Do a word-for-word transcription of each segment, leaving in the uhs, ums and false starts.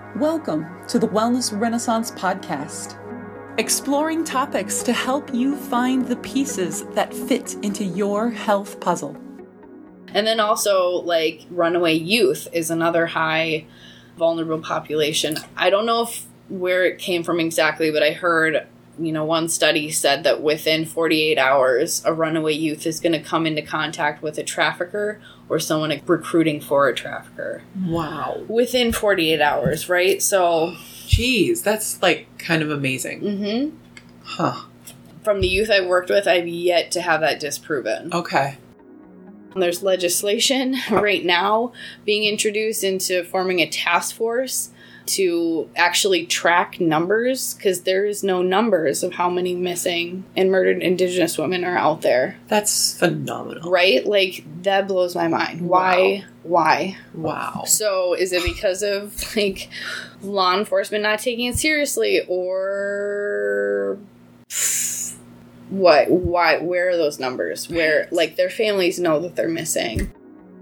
Welcome to the Wellness Renaissance podcast, exploring topics to help you find the pieces that fit into your health puzzle. And then also, like, runaway youth is another high vulnerable population. I don't know if where it came from exactly, but I heard, you know, one study said that within forty-eight hours, a runaway youth is going to come into contact with a trafficker or someone recruiting for a trafficker. Wow. Within forty-eight hours, right? So... Geez, that's, like, kind of amazing. Mm-hmm. Huh. From the youth I've worked with, I've yet to have that disproven. Okay. There's legislation right now being introduced into forming a task force to actually track numbers, because there is no numbers of how many missing and murdered Indigenous women are out there. That's phenomenal. Right? Like, that blows my mind. Why? Wow. Why? Wow. So, is it because of, like, law enforcement not taking it seriously, or... What? Why? Where are those numbers? Where, like, their families know that they're missing.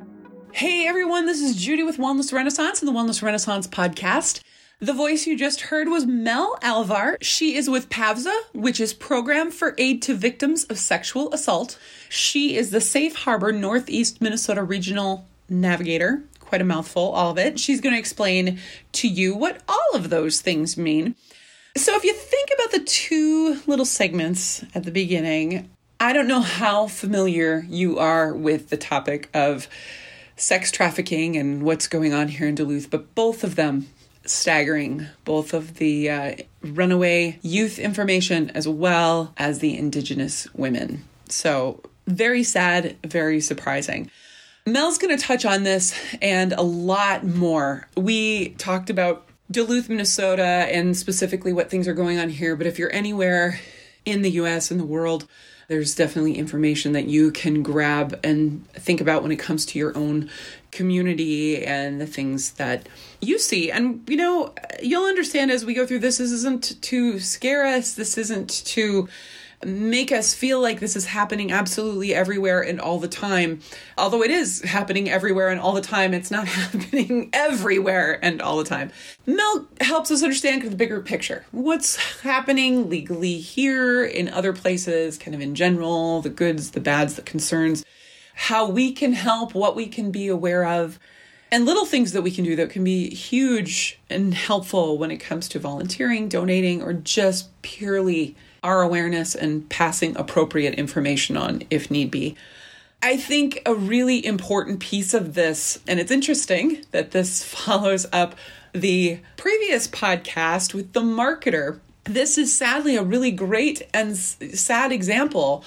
Hey everyone, this is Judy with Wellness Renaissance and the Wellness Renaissance podcast. The voice you just heard was Mel Alvar. She is with PAVSA, which is Program for Aid to Victims of Sexual Assault. She is the Safe Harbor Northeast Minnesota Regional Navigator. Quite a mouthful, all of it. She's going to explain to you what all of those things mean. So if you think about the two little segments at the beginning, I don't know how familiar you are with the topic of sex trafficking and what's going on here in Duluth, but both of them staggering, both of the uh, runaway youth information as well as the Indigenous women. So very sad, very surprising. Mel's going to touch on this and a lot more. We talked about Duluth, Minnesota, and specifically what things are going on here. But if you're anywhere in the U S and the world, there's definitely information that you can grab and think about when it comes to your own community and the things that you see. And, you know, you'll understand as we go through this, this isn't to scare us. This isn't to make us feel like this is happening absolutely everywhere and all the time. Although it is happening everywhere and all the time, it's not happening everywhere and all the time. Mel helps us understand the bigger picture. What's happening legally here, in other places, kind of in general, the goods, the bads, the concerns, how we can help, what we can be aware of, and little things that we can do that can be huge and helpful when it comes to volunteering, donating, or just purely our awareness and passing appropriate information on if need be. I think a really important piece of this, and it's interesting that this follows up the previous podcast with the marketer. This is sadly a really great and sad example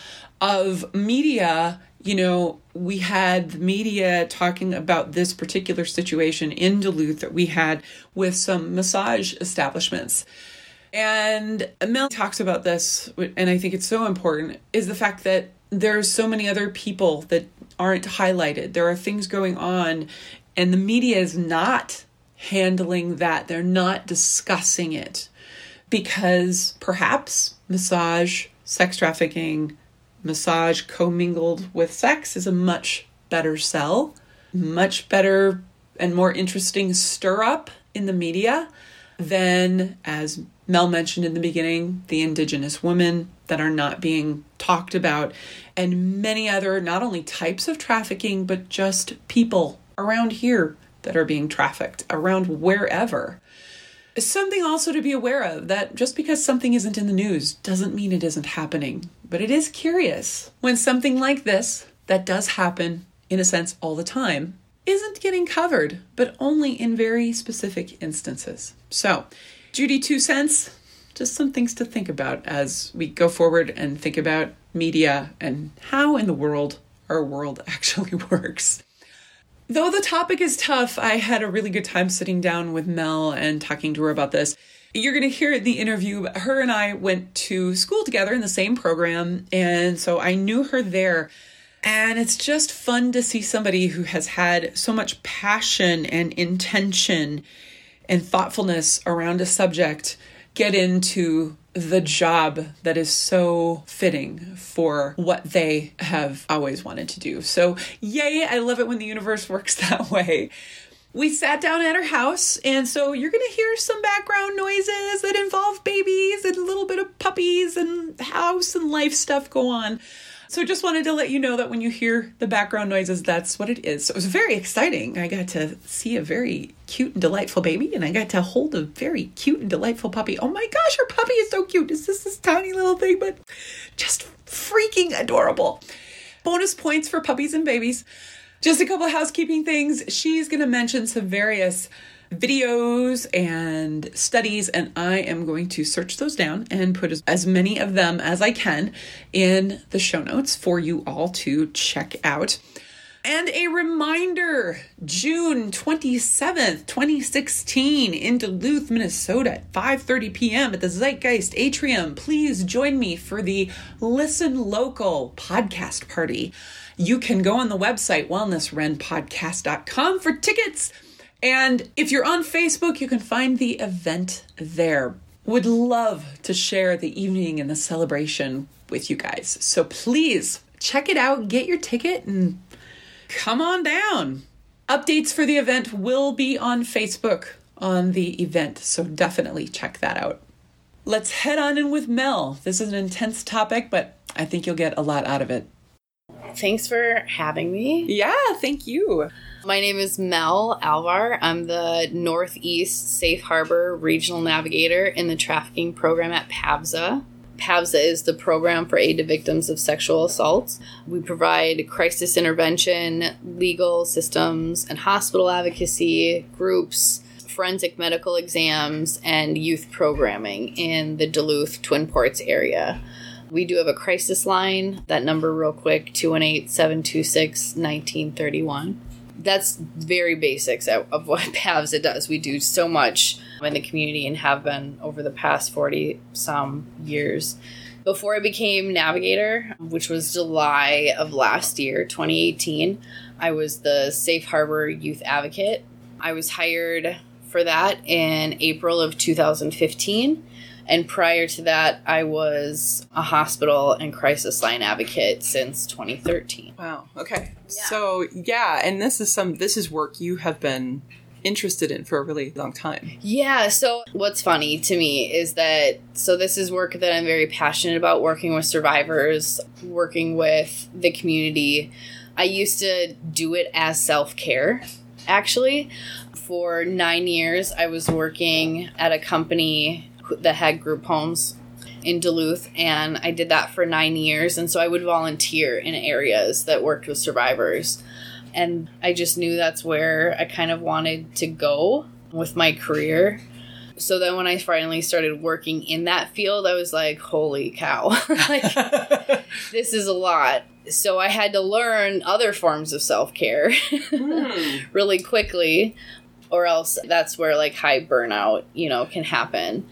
of media. You know, we had the media talking about this particular situation in Duluth that we had with some massage establishments. And Mel talks about this, and I think it's so important, is the fact that there's so many other people that aren't highlighted. There are things going on, and the media is not handling that. They're not discussing it because perhaps massage, sex trafficking, massage commingled with sex is a much better sell, much better and more interesting stir up in the media than, as Mel mentioned in the beginning, the Indigenous women that are not being talked about, and many other, not only types of trafficking, but just people around here that are being trafficked, around wherever. Something also to be aware of, that just because something isn't in the news doesn't mean it isn't happening. But it is curious when something like this, that does happen, in a sense, all the time, isn't getting covered, but only in very specific instances. So, Judy, two cents, just some things to think about as we go forward and think about media and how in the world our world actually works. Though the topic is tough, I had a really good time sitting down with Mel and talking to her about this. You're going to hear in the interview, her and I went to school together in the same program, and so I knew her there. And it's just fun to see somebody who has had so much passion and intention and thoughtfulness around a subject get into the job that is so fitting for what they have always wanted to do. So yay, I love it when the universe works that way. We sat down at her house, and so you're going to hear some background noises that involve babies and a little bit of puppies and house and life stuff go on. So just wanted to let you know that when you hear the background noises, that's what it is. So it was very exciting. I got to see a very cute and delightful baby, and I got to hold a very cute and delightful puppy. Oh my gosh, her puppy is so cute. It's just this tiny little thing, but just freaking adorable. Bonus points for puppies and babies. Just a couple of housekeeping things. She's going to mention some various videos and studies, and I am going to search those down and put as, as many of them as I can in the show notes for you all to check out. And a reminder, June twenty-seventh, twenty sixteen in Duluth, Minnesota at five thirty p.m. at the Zeitgeist Atrium. Please join me for the Listen Local podcast party. You can go on the website wellness ren podcast dot com for tickets. And if you're on Facebook, you can find the event there. Would love to share the evening and the celebration with you guys. So please check it out, get your ticket, and come on down. Updates for the event will be on Facebook on the event, so definitely check that out. Let's head on in with Mel. This is an intense topic, but I think you'll get a lot out of it. Thanks for having me. Yeah, thank you. My name is Mel Alvar. I'm the Northeast Safe Harbor Regional Navigator in the trafficking program at PAVSA. PAVSA is the program for aid to victims of sexual assault. We provide crisis intervention, legal systems, and hospital advocacy groups, forensic medical exams, and youth programming in the Duluth Twin Ports area. We do have a crisis line. That number real quick, two one eight, seven two six, one nine three one. That's very basics of what PAVSA does. We do so much in the community and have been over the past forty some years. Before I became navigator, which was July of last year, twenty eighteen, I was the Safe Harbor Youth Advocate. I was hired for that in April of two thousand fifteen. And prior to that, I was a hospital and crisis line advocate since twenty thirteen. Wow. Okay. Yeah. So yeah, and this is some this is work you have been interested in for a really long time. Yeah. So what's funny to me is that so this is work that I'm very passionate about, working with survivors, working with the community. I used to do it as self-care, actually. For nine years, I was working at a company that had group homes in Duluth, and I did that for nine years. And so I would volunteer in areas that worked with survivors. And I just knew that's where I kind of wanted to go with my career. So then when I finally started working in that field, I was like, holy cow, like, this is a lot. So I had to learn other forms of self-care mm. really quickly, or else that's where like high burnout, you know, can happen.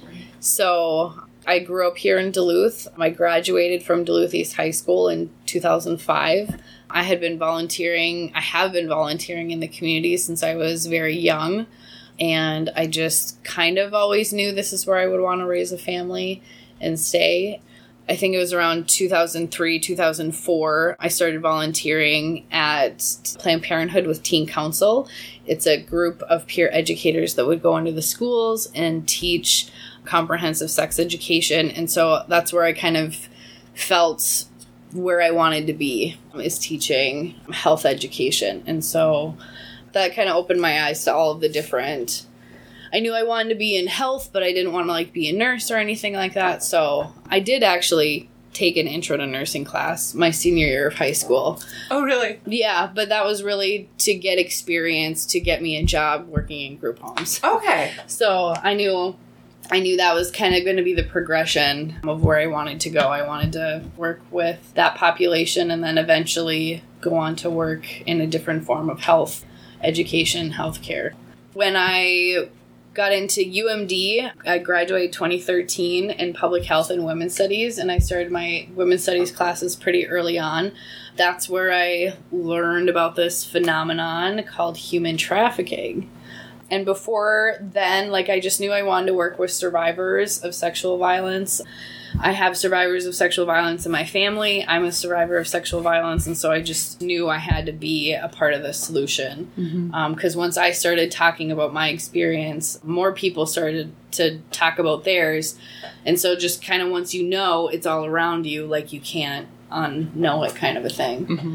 So I grew up here in Duluth. I graduated from Duluth East High School in two thousand five. I had been volunteering. I have been volunteering in the community since I was very young. And I just kind of always knew this is where I would want to raise a family and stay. I think it was around two thousand three, two thousand four, I started volunteering at Planned Parenthood with Teen Council. It's a group of peer educators that would go into the schools and teach comprehensive sex education. And so that's where I kind of felt where I wanted to be, is teaching health education. And so that kind of opened my eyes to all of the different... I knew I wanted to be in health, but I didn't want to like be a nurse or anything like that. So I did actually take an intro to nursing class my senior year of high school. Oh, really? Yeah, but that was really to get experience, to get me a job working in group homes. Okay. So I knew I knew that was kind of going to be the progression of where I wanted to go. I wanted to work with that population and then eventually go on to work in a different form of health education, healthcare. When I got into U M D, I graduated twenty thirteen in public health and women's studies, and I started my women's studies classes pretty early on. That's where I learned about this phenomenon called human trafficking. And before then, like, I just knew I wanted to work with survivors of sexual violence. I have survivors of sexual violence in my family. I'm a survivor of sexual violence, and so I just knew I had to be a part of the solution. Because mm-hmm. um, once I started talking about my experience, more people started to talk about theirs. And so just kind of once you know it's all around you, like, you can't unknow it kind of a thing. Mm-hmm.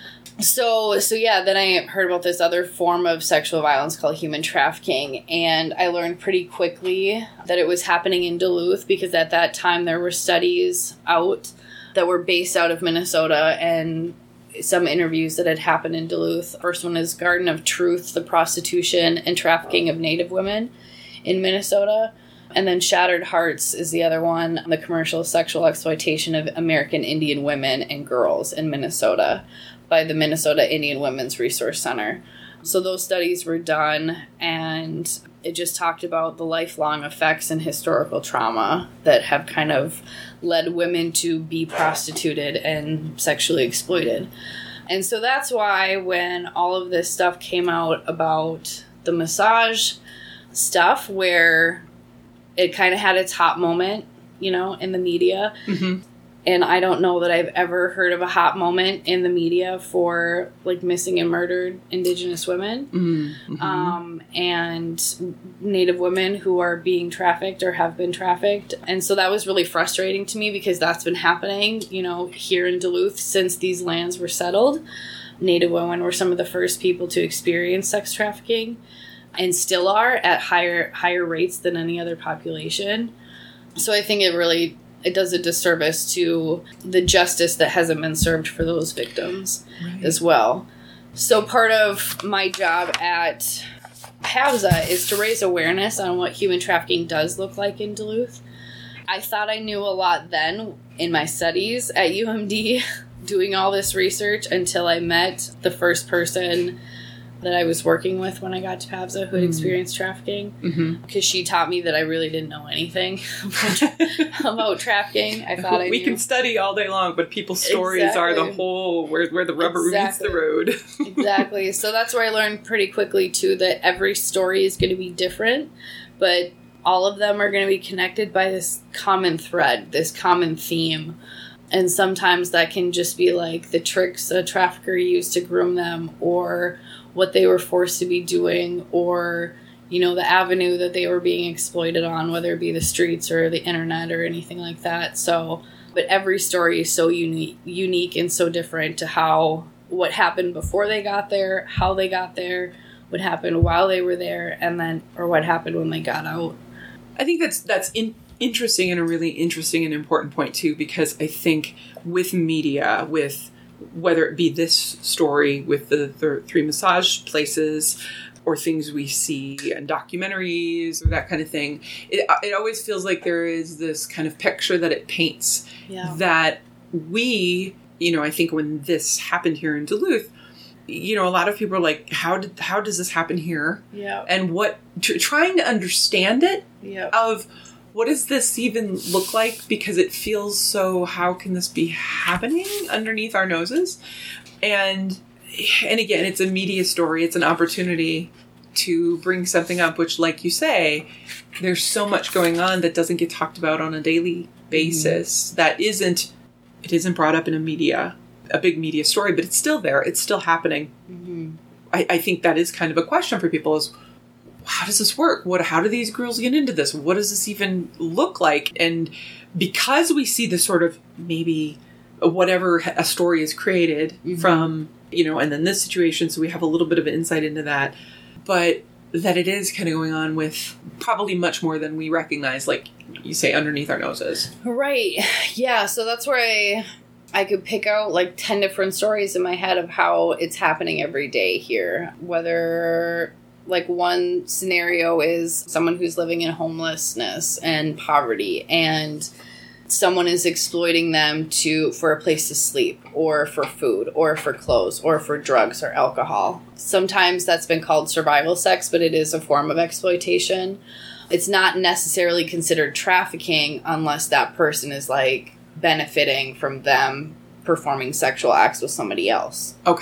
So, so yeah, then I heard about this other form of sexual violence called human trafficking, and I learned pretty quickly that it was happening in Duluth because at that time there were studies out that were based out of Minnesota and some interviews that had happened in Duluth. First one is Garden of Truth, the prostitution and trafficking of Native women in Minnesota. And then Shattered Hearts is the other one, the commercial sexual exploitation of American Indian women and girls in Minnesota by the Minnesota Indian Women's Resource Center. So those studies were done, and it just talked about the lifelong effects and historical trauma that have kind of led women to be prostituted and sexually exploited. And so that's why when all of this stuff came out about the massage stuff, where it kind of had its hot moment, you know, in the media. Mm-hmm. And I don't know that I've ever heard of a hot moment in the media for, like, missing and murdered Indigenous women mm-hmm. um, and Native women who are being trafficked or have been trafficked. And so that was really frustrating to me because that's been happening, you know, here in Duluth since these lands were settled. Native women were some of the first people to experience sex trafficking and still are at higher higher rates than any other population. So I think it really... it does a disservice to the justice that hasn't been served for those victims right. as well. So part of my job at PAVSA is to raise awareness on what human trafficking does look like in Duluth. I thought I knew a lot then in my studies at U M D doing all this research until I met the first person that I was working with when I got to PAVSA who had experienced trafficking, because mm-hmm. she taught me that I really didn't know anything about, about trafficking. I thought I we knew. can study all day long, but people's stories exactly. are the whole where where the rubber exactly. meets the road. Exactly. So that's where I learned pretty quickly too that every story is going to be different, but all of them are going to be connected by this common thread, this common theme. And sometimes that can just be like the tricks a trafficker used to groom them, or what they were forced to be doing, or, you know, the avenue that they were being exploited on, whether it be the streets or the internet or anything like that. So, but every story is so unique, unique and so different to how, what happened before they got there, how they got there, what happened while they were there, and then, or what happened when they got out. I think that's, that's in, interesting and a really interesting and important point too, because I think with media, with whether it be this story with the, the three massage places or things we see in documentaries or that kind of thing, it, it always feels like there is this kind of picture that it paints yeah. that we, you know, I think when this happened here in Duluth, you know, a lot of people are like, how did, how does this happen here? Yeah. And what, tr- trying to understand it yeah. of, what does this even look like? Because it feels so, how can this be happening underneath our noses? And and again, it's a media story. It's an opportunity to bring something up, which, like you say, there's so much going on that doesn't get talked about on a daily basis. Mm-hmm. That isn't, it isn't brought up in a media, a big media story, but it's still there. It's still happening. Mm-hmm. I, I think that is kind of a question for people is, how does this work? What, how do these girls get into this? What does this even look like? And because we see the sort of maybe whatever a story is created mm-hmm. from, you know, and then this situation, so we have a little bit of an insight into that, but that it is kind of going on with probably much more than we recognize, like you say, underneath our noses. Right. Yeah. So that's where I, I could pick out like ten different stories in my head of how it's happening every day here, whether... Like one scenario is someone who's living in homelessness and poverty, and someone is exploiting them to for a place to sleep or for food or for clothes or for drugs or alcohol. Sometimes that's been called survival sex, but it is a form of exploitation. It's not necessarily considered trafficking unless that person is like benefiting from them performing sexual acts with somebody else. Okay.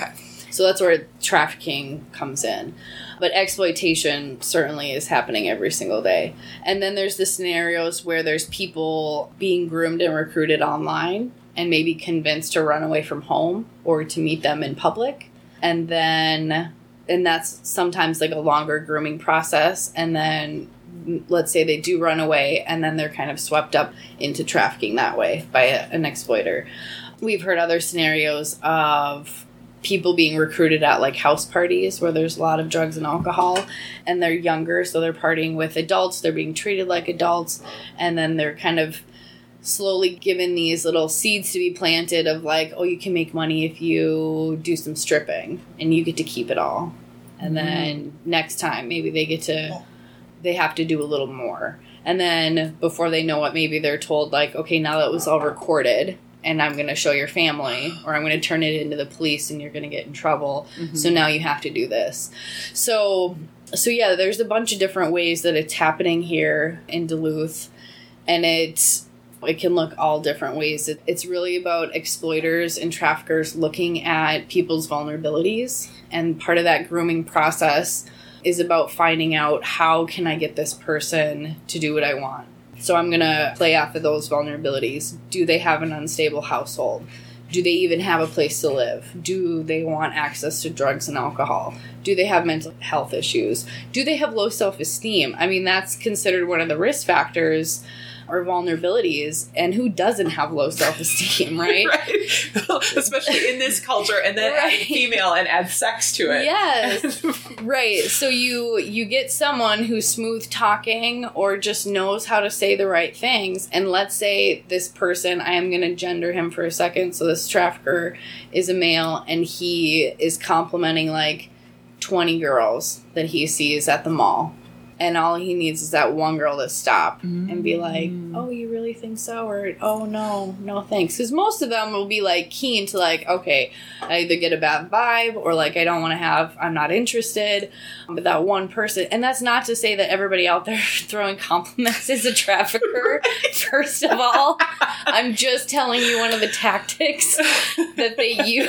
So that's where trafficking comes in. But exploitation certainly is happening every single day. And then there's the scenarios where there's people being groomed and recruited online and maybe convinced to run away from home or to meet them in public. And then, and that's sometimes like a longer grooming process. And then let's say they do run away and then they're kind of swept up into trafficking that way by a, an exploiter. We've heard other scenarios of people being recruited at like house parties where there's a lot of drugs and alcohol and they're younger, so they're partying with adults, they're being treated like adults, and then they're kind of slowly given these little seeds to be planted of like, oh, you can make money if you do some stripping and you get to keep it all. And then next time maybe they get to, they have to do a little more. And then before they know it, maybe they're told like, okay, now that it was all recorded, and I'm going to show your family, or I'm going to turn it into the police and you're going to get in trouble. Mm-hmm. So now you have to do this. So, so yeah, there's a bunch of different ways that it's happening here in Duluth. And it's, it can look all different ways. It, it's really about exploiters and traffickers looking at people's vulnerabilities. And part of that grooming process is about finding out, how can I get this person to do what I want? So I'm going to play off of those vulnerabilities. Do they have an unstable household? Do they even have a place to live? Do they want access to drugs and alcohol? Do they have mental health issues? Do they have low self-esteem? I mean, that's considered one of the risk factors or vulnerabilities, and who doesn't have low self-esteem, right? Right. Especially in this culture, and then right. add female and add sex to it. Yes. Right. So you you get someone who's smooth talking or just knows how to say the right things, and let's say this person, I am going to gender him for a second, so this trafficker is a male, and he is complimenting like twenty girls that he sees at the mall. And all he needs is that one girl to stop mm. and be like, oh, you really think so? Or, oh, no, no thanks. Because most of them will be, like, keen to, like, okay, I either get a bad vibe or, like, I don't want to have, I'm not interested. But that one person, and that's not to say that everybody out there throwing compliments is a trafficker, right. First of all. I'm just telling you one of the tactics that they use.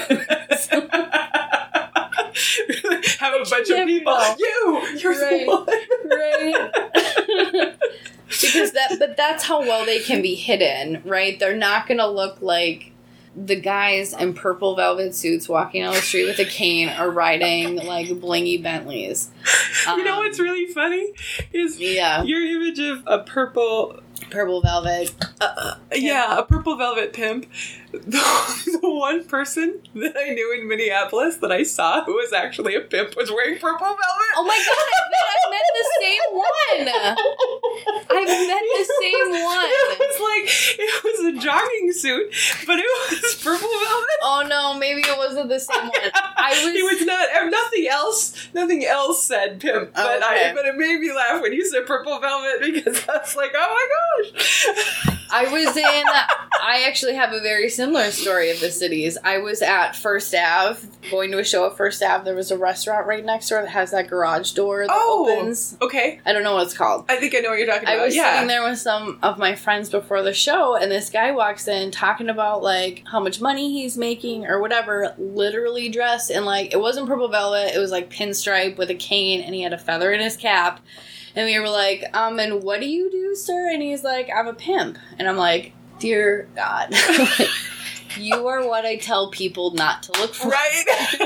Have a bunch of people. You! You're right, the one. Right. Because that, but that's how well they can be hidden, right? They're not going to look like the guys in purple velvet suits walking down the street with a cane or riding, like, blingy Bentleys. Um, you know what's really funny? Is yeah. your image of a purple... Purple velvet. Uh, yeah, a purple velvet pimp. The, the one person that I knew in Minneapolis that I saw who was actually a pimp was wearing purple velvet. Oh my god, I bet I've met the same one. I've met the same one. It was like, it was a jogging suit, but it was purple velvet. Oh no, maybe it wasn't the same one. I was. He was not, nothing else, nothing else said pimp, but, oh, okay. I, but it made me laugh when you said purple velvet because I was like, oh my gosh. I was in, I actually have a very similar story of the cities. I was at First Ave, going to a show at First Ave. There was a restaurant right next door that has that garage door that oh, opens. Okay. I don't know what it's called. I think I know what you're talking about. I was yeah. sitting there with some of my friends before the show, and this guy walks in talking about, like, how much money he's making or whatever, literally dressed in, like, it wasn't purple velvet, it was, like, pinstripe with a cane, and he had a feather in his cap. And we were like, um, and what do you do, sir? And he's like, I'm a pimp. And I'm like, dear God. You are what I tell people not to look for. Right?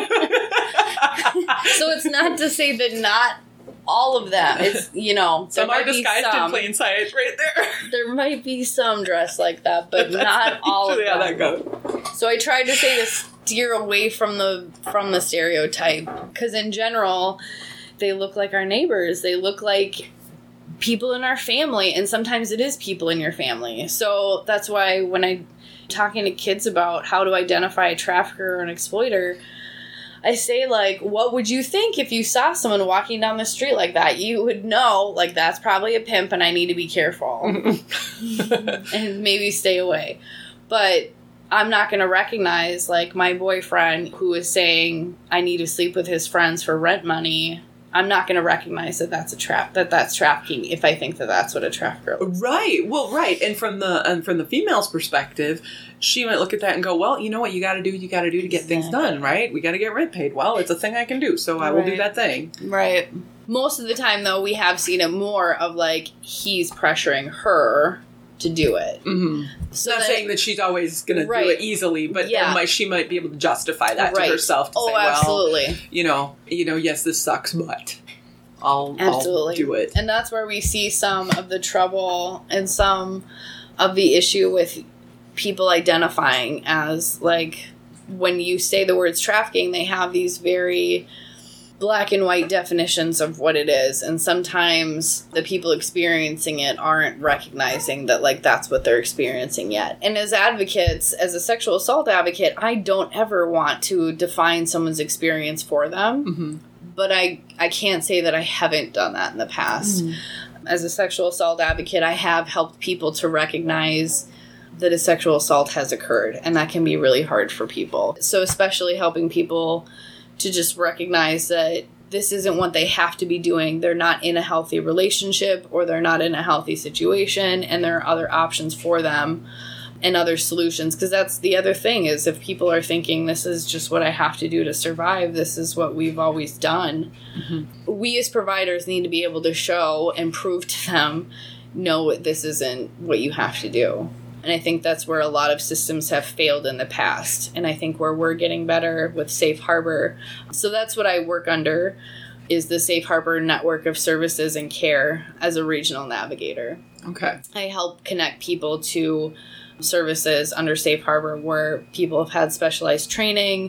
So it's not to say that not all of them. It's, you know, some are disguised in plain sight right there. There might be some dressed like that, but not all of them. How that goes. So I tried to say to steer away from the from the stereotype, because in general, they look like our neighbors. They look like people in our family, and sometimes it is people in your family. So that's why when I'm talking to kids about how to identify a trafficker or an exploiter, I say, like, what would you think if you saw someone walking down the street like that? You would know, like, that's probably a pimp and I need to be careful. And maybe stay away. But I'm not going to recognize, like, my boyfriend who is saying I need to sleep with his friends for rent money. I'm not going to recognize that that's a trap, that that's trafficking if I think that that's what a trafficker looks like. Right. Well, right. And from the and from the female's perspective, she might look at that and go, well, you know what you got to do, you got to do to get things done, right? We got to get rent paid. Well, it's a thing I can do, so I will Right. do that thing. Right. Most of the time, though, we have seen it more of, like, he's pressuring her to do it. Mm-hmm. So Not that- saying that she's always going to Right. do it easily, but Yeah. might, she might be able to justify that Right. to herself to Oh, say, well, absolutely. you know, you know, yes, this sucks, but I'll, Absolutely. I'll do it. And that's where we see some of the trouble and some of the issue with people identifying as, like, when you say the words trafficking, they have these very black and white definitions of what it is. And sometimes the people experiencing it aren't recognizing that, like, that's what they're experiencing yet. And as advocates, as a sexual assault advocate, I don't ever want to define someone's experience for them. Mm-hmm. But I, I can't say that I haven't done that in the past. Mm. As a sexual assault advocate, I have helped people to recognize that a sexual assault has occurred, and that can be really hard for people. So especially helping people to just recognize that this isn't what they have to be doing. They're not in a healthy relationship, or they're not in a healthy situation, and there are other options for them and other solutions. Because that's the other thing, is if people are thinking this is just what I have to do to survive, this is what we've always done, Mm-hmm. we as providers need to be able to show and prove to them, no, this isn't what you have to do. And I think that's where a lot of systems have failed in the past. And I think where we're getting better with Safe Harbor. So that's what I work under, is the Safe Harbor network of services and care as a regional navigator. Okay. I help connect people to services under Safe Harbor where people have had specialized training.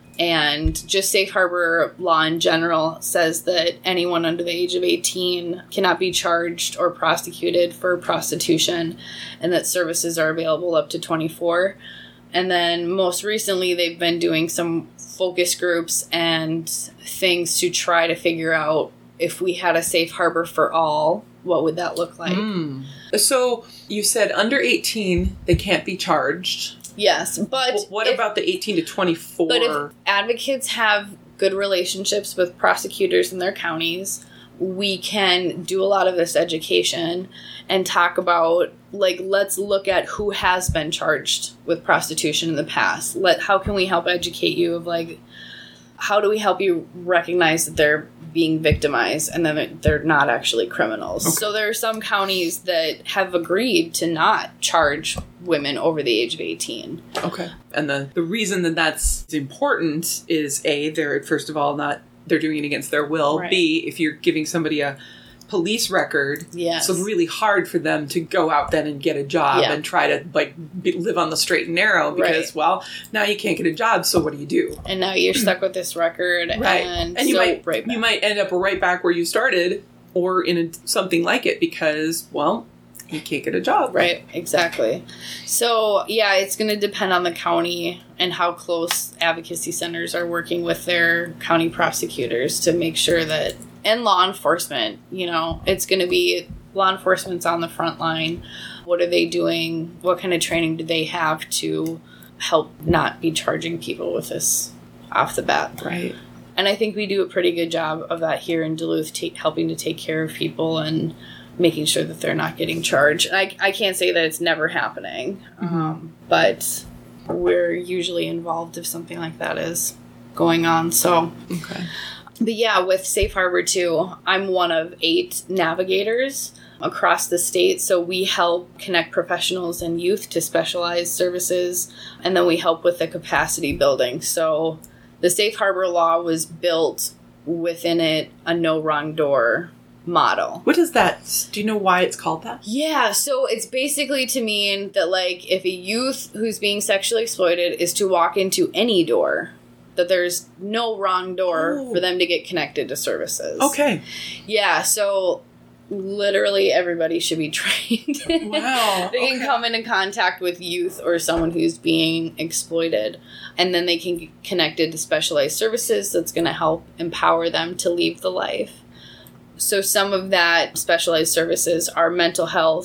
And just Safe Harbor law in general says that anyone under the age of eighteen cannot be charged or prosecuted for prostitution, and that services are available up to twenty-four. And then most recently, they've been doing some focus groups and things to try to figure out, if we had a Safe Harbor for all, what would that look like? Mm. So you said under eighteen, they can't be charged. Yes, but Well, what if- about the eighteen to twenty-four? But if advocates have good relationships with prosecutors in their counties, we can do a lot of this education and talk about, like, let's look at who has been charged with prostitution in the past. Let how can we help educate you of, like, how do we help you recognize that they're being victimized and then they're not actually criminals? Okay. So there are some counties that have agreed to not charge women over the age of eighteen. Okay. And the, the reason that that's important is, A, they're, first of all, not, they're doing it against their will. Right. B, if you're giving somebody a police record, Yes. it's really hard for them to go out then and get a job Yeah. and try to, like, be, live on the straight and narrow because, Right. well, now you can't get a job, so what do you do? And now you're stuck with this record. Right. And, And you so, might right you back. might end up right back where you started or in a, something like it because, well, you can't get a job. Right, exactly. So, yeah, it's going to depend on the county and how close advocacy centers are working with their county prosecutors to make sure that, and law enforcement, you know, it's going to be law enforcement's on the front line. What are they doing? What kind of training do they have to help not be charging people with this off the bat? Right. And I think we do a pretty good job of that here in Duluth, ta- helping to take care of people and making sure that they're not getting charged. I, I can't say that it's never happening, Mm-hmm. um, but we're usually involved if something like that is going on. So, Okay. but yeah, with Safe Harbor too, I'm one of eight navigators across the state. So we help connect professionals and youth to specialized services, and then we help with the capacity building. So the Safe Harbor law was built within it a no wrong door model. What is that? Do you know why it's called that? Yeah, so it's basically to mean that, like, if a youth who's being sexually exploited is to walk into any door, that there's no wrong door Oh. for them to get connected to services. Okay. Yeah, so literally everybody should be trained. Wow, They can okay. come into contact with youth or someone who's being exploited, and then they can get connected to specialized services that's going to help empower them to leave the life. So some of that specialized services are mental health,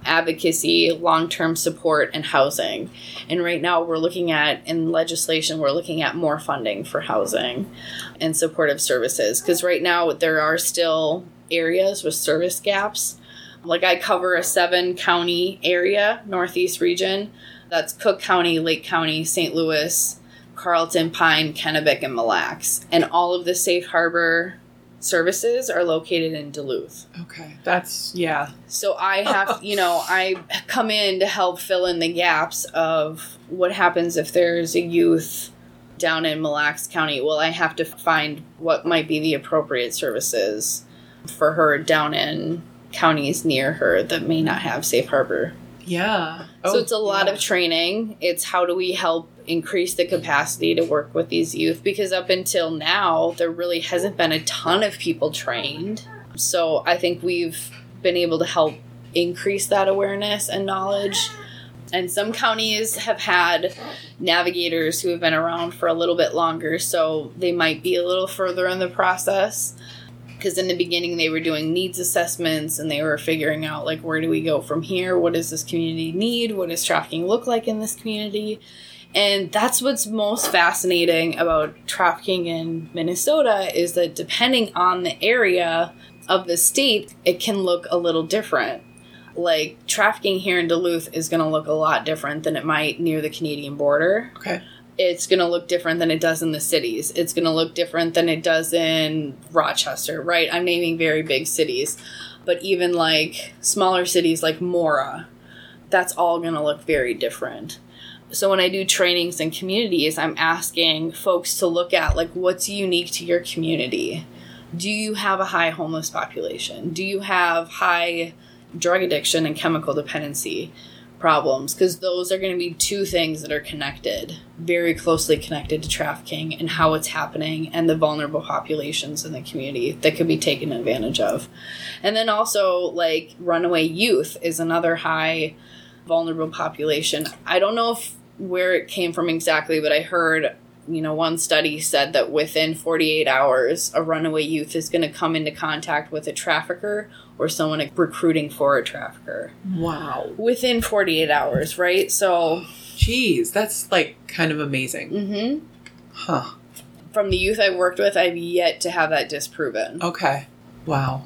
advocacy, long-term support, and housing. And right now we're looking at, in legislation, we're looking at more funding for housing and supportive services. Because right now there are still areas with service gaps. Like I cover a seven county area, Northeast region. That's Cook County, Lake County, Saint Louis, Carlton, Pine, Kennebec, and Mille Lacs. And all of the safe harbor services are located in Duluth. Okay. That's, yeah. So I have, you know, I come in to help fill in the gaps of what happens if there's a youth down in Mille Lacs County. Well, I have to find what might be the appropriate services for her down in counties near her that may not have safe harbor. Yeah. So Oh, it's a lot yeah. of training. It's how do we help increase the capacity to work with these youth? Because up until now, there really hasn't been a ton of people trained. So I think we've been able to help increase that awareness and knowledge. And some counties have had navigators who have been around for a little bit longer, so they might be a little further in the process. Because in the beginning, they were doing needs assessments and they were figuring out, like, where do we go from here? What does this community need? What does trafficking look like in this community? And that's what's most fascinating about trafficking in Minnesota is that depending on the area of the state, it can look a little different. Like, trafficking here in Duluth is going to look a lot different than it might near the Canadian border. Okay. It's going to look different than it does in the cities. It's going to look different than it does in Rochester, right? I'm naming very big cities. But even like smaller cities like Mora, that's all going to look very different. So when I do trainings in communities, I'm asking folks to look at like what's unique to your community. Do you have a high homeless population? Do you have high drug addiction and chemical dependency problems? Because those are going to be two things that are connected, very closely connected to trafficking and how it's happening and the vulnerable populations in the community that could be taken advantage of. And then also, like, runaway youth is another high vulnerable population. I don't know if where it came from exactly, but I heard, you know, one study said that within forty-eight hours, a runaway youth is going to come into contact with a trafficker or someone recruiting for a trafficker. Wow. Within forty-eight hours, right? So, Jeez, that's like kind of amazing. mm-hmm. Huh. From the youth I've worked with, I've yet to have that disproven. Okay. Wow.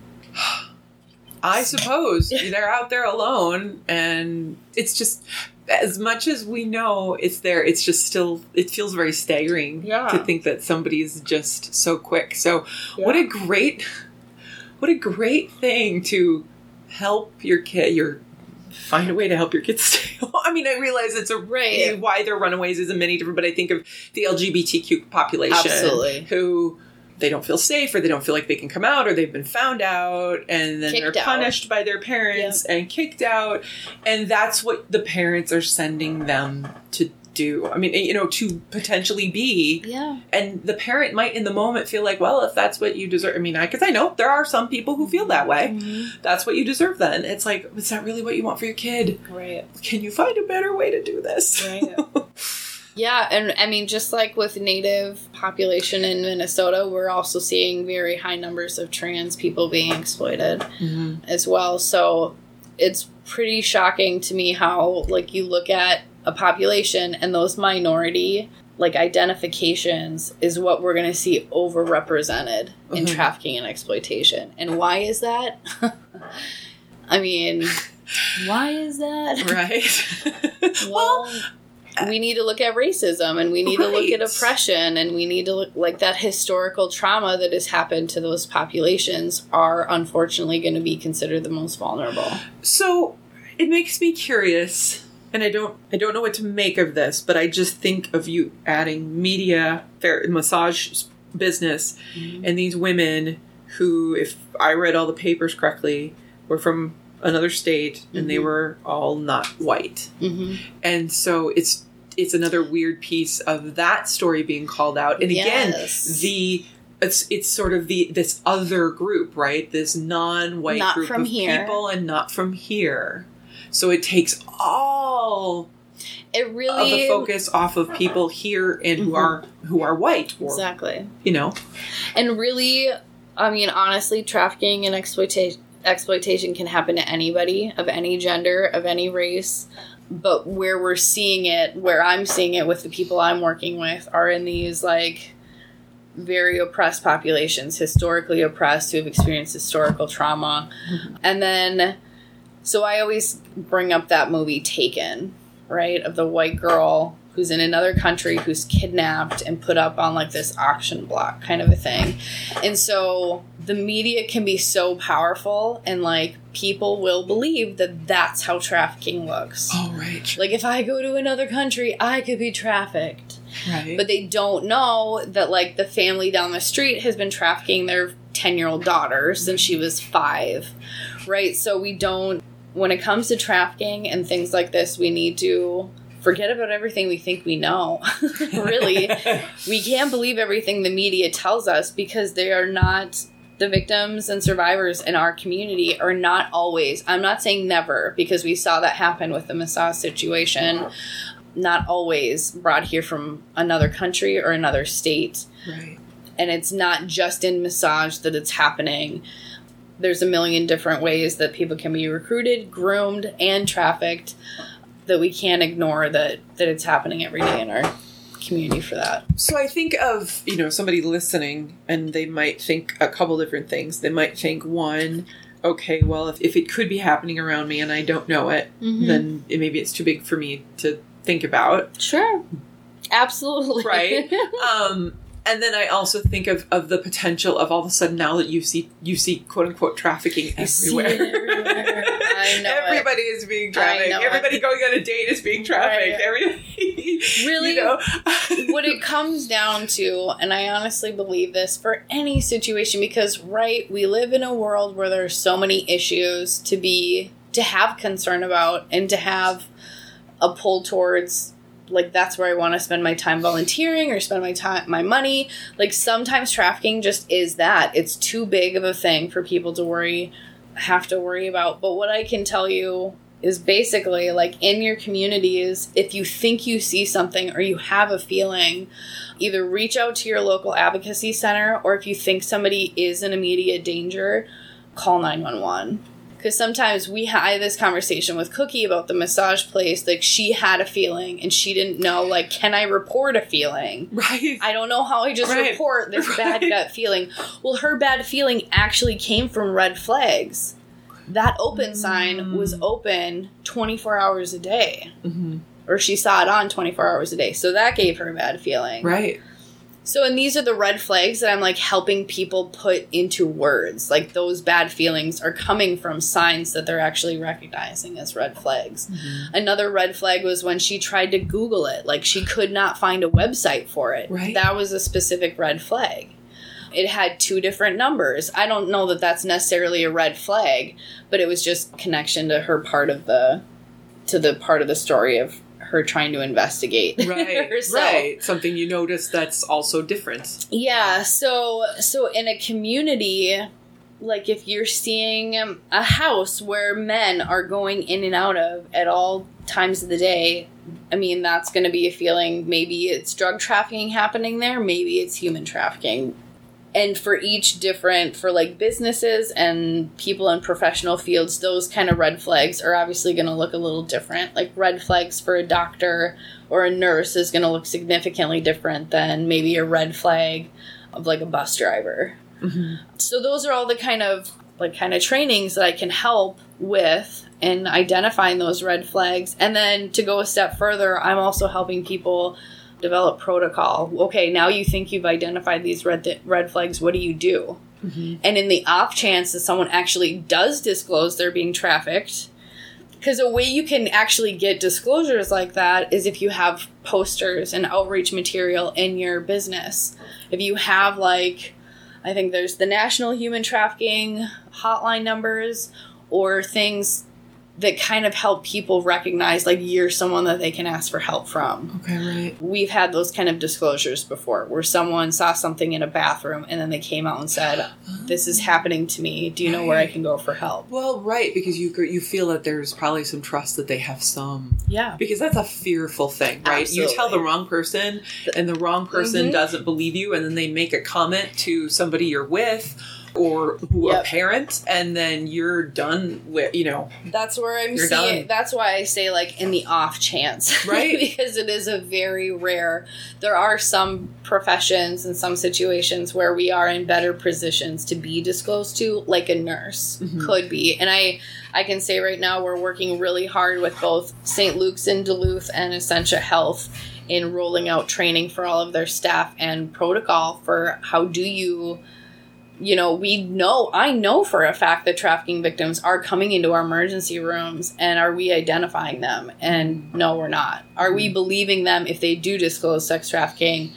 I suppose they're out there alone, and it's just, as much as we know it's there, it's just still, it feels very staggering Yeah. to think that somebody's just so quick. So Yeah. what a great, what a great thing to help your kid, your, find a way to help your kids stay home. I mean, I realize it's a Right. why they're runaways isn't many different, but I think of the L G B T Q population Absolutely. who they don't feel safe, or they don't feel like they can come out, or they've been found out, and then Kicked they're out. punished by their parents and kicked out. And that's what the parents are sending them to do. I mean, you know, to potentially be. Yeah. And the parent might in the moment feel like, well, if that's what you deserve. I mean, I, because I know there are some people who feel that way. Mm-hmm. That's what you deserve then. It's like, is that really what you want for your kid? Right. Can you find a better way to do this? Right. Yeah, and I mean, just like with Native population in Minnesota, we're also seeing very high numbers of trans people being exploited Mm-hmm. as well. So it's pretty shocking to me how, like, you look at a population and those minority, like, identifications is what we're going to see overrepresented in Mhm. trafficking and exploitation. And why is that? I mean, why is that? Right. Well, we need to look at racism, and we need to look at Right. oppression, and we need to look like that historical trauma that has happened to those populations are unfortunately going to be considered the most vulnerable. So it makes me curious, and I don't I don't know what to make of this, but I just think of you adding media, fair, massage business, Mm-hmm. and these women who, if I read all the papers correctly, were from another state, and they Mhm. were all not white. Mm-hmm. And so it's it's another weird piece of that story being called out. And again, Yes. the it's it's sort of the this other group, right? This non-white Not group from of here. people, and not from here. So it takes all It of really the focus off of people here and who Mhm. are who are white, or exactly, you know. and really, I mean, honestly, trafficking and exploitation exploitation can happen to anybody of any gender, of any race. But where we're seeing it, where I'm seeing it with the people I'm working with, are in these, like, very oppressed populations, historically oppressed, who have experienced historical trauma. Mm-hmm. And then, so I always bring up that movie Taken, right? Of the white girl who's in another country, who's kidnapped and put up on, like, this auction block kind of a thing. And so the media can be so powerful, and, like, people will believe that that's how trafficking looks. Oh, right. Like, if I go to another country, I could be trafficked. Right. But they don't know that, like, the family down the street has been trafficking their ten-year-old daughter since she was five, right? So we don't, when it comes to trafficking and things like this, we need to forget about everything we think we know. Really. We can't believe everything the media tells us, because they are not, the victims and survivors in our community are not always, I'm not saying never, because we saw that happen with the massage situation, not always brought here from another country or another state. Right. And it's not just in massage that it's happening. There's a million different ways that people can be recruited, groomed, and trafficked, that we can't ignore that, that it's happening every day in our community for that. So I think of, you know, somebody listening, and they might think a couple different things. They might think, one, okay, well, if, if it could be happening around me and I don't know it, mm-hmm. then it, maybe it's too big for me to think about. Sure. Absolutely. Right? um, and then I also think of, of the potential of all of a sudden now that you see, you see quote unquote trafficking everywhere. everywhere. I know Everybody it. is being trafficked. Everybody it. going on a date is being trafficked. Right. Everybody, really, you know? What it comes down to, and I honestly believe this for any situation, because, right, we live in a world where there's so many issues to be, to have concern about, and to have a pull towards, like, that's where I want to spend my time volunteering or spend my time, my money. Like, sometimes trafficking just is that. It's too big of a thing for people to worry, have to worry about. But what I can tell you is basically, like, in your communities, if you think you see something or you have a feeling, either reach out to your local advocacy center, or if you think somebody is in immediate danger, call nine one one. Because sometimes we ha- I had this conversation with Cookie about the massage place. Like, she had a feeling and she didn't know, like, can I report a feeling? Right. I don't know how I just right. report this right. bad gut feeling. Well, her bad feeling actually came from red flags. That open mm. sign was open twenty-four hours a day. Mm-hmm. Or she saw it on twenty-four hours a day. So that gave her a bad feeling. Right. So, and these are the red flags that I'm, like, helping people put into words. Like, those bad feelings are coming from signs that they're actually recognizing as red flags. Mm-hmm. Another red flag was when she tried to Google it. Like, she could not find a website for it. Right. That was a specific red flag. It had two different numbers. I don't know that that's necessarily a red flag, but it was just connection to her part of the, to the part of the story of her trying to investigate right herself. Right, something you notice that's also different. Yeah, so so in a community, like, if you're seeing a house where men are going in and out of at all times of the day, I mean, that's going to be a feeling. Maybe it's drug trafficking happening there, maybe it's human trafficking. And for each different, for, like, businesses and people in professional fields, those kind of red flags are obviously going to look a little different. Like, red flags for a doctor or a nurse is going to look significantly different than maybe a red flag of, like, a bus driver. Mm-hmm. So those are all the kind of, like, kind of trainings that I can help with in identifying those red flags. And then to go a step further, I'm also helping people develop protocol. Okay, now you think you've identified these red th- red flags. What do you do? Mm-hmm. And in the off chance that someone actually does disclose they're being trafficked, because a way you can actually get disclosures like that is if you have posters and outreach material in your business. If you have, like, I think there's the National Human Trafficking hotline numbers, or things that kind of help people recognize, like, you're someone that they can ask for help from. Okay, right. We've had those kind of disclosures before, where someone saw something in a bathroom and then they came out and said, this is happening to me. Do you know right. where I can go for help? Well, right, because you you feel that there's probably some trust that they have some. Yeah. Because that's a fearful thing, right? Absolutely. You tell the wrong person, and the wrong person mm-hmm. doesn't believe you, and then they make a comment to somebody you're with, or who Yep. a parent, and then you're done with, you know. That's where I'm You're seeing. done. That's why I say like in the off chance, Right. because it is a very rare. There are some professions and some situations where we are in better positions to be disclosed to, like a nurse Mhm. could be. And I, I can say right now we're working really hard with both Saint Luke's in Duluth and Essentia Health in rolling out training for all of their staff and protocol for how do you. You know, we know, I know for a fact that trafficking victims are coming into our emergency rooms, and are we identifying them? And no, we're not. Are we believing them if they do disclose sex trafficking?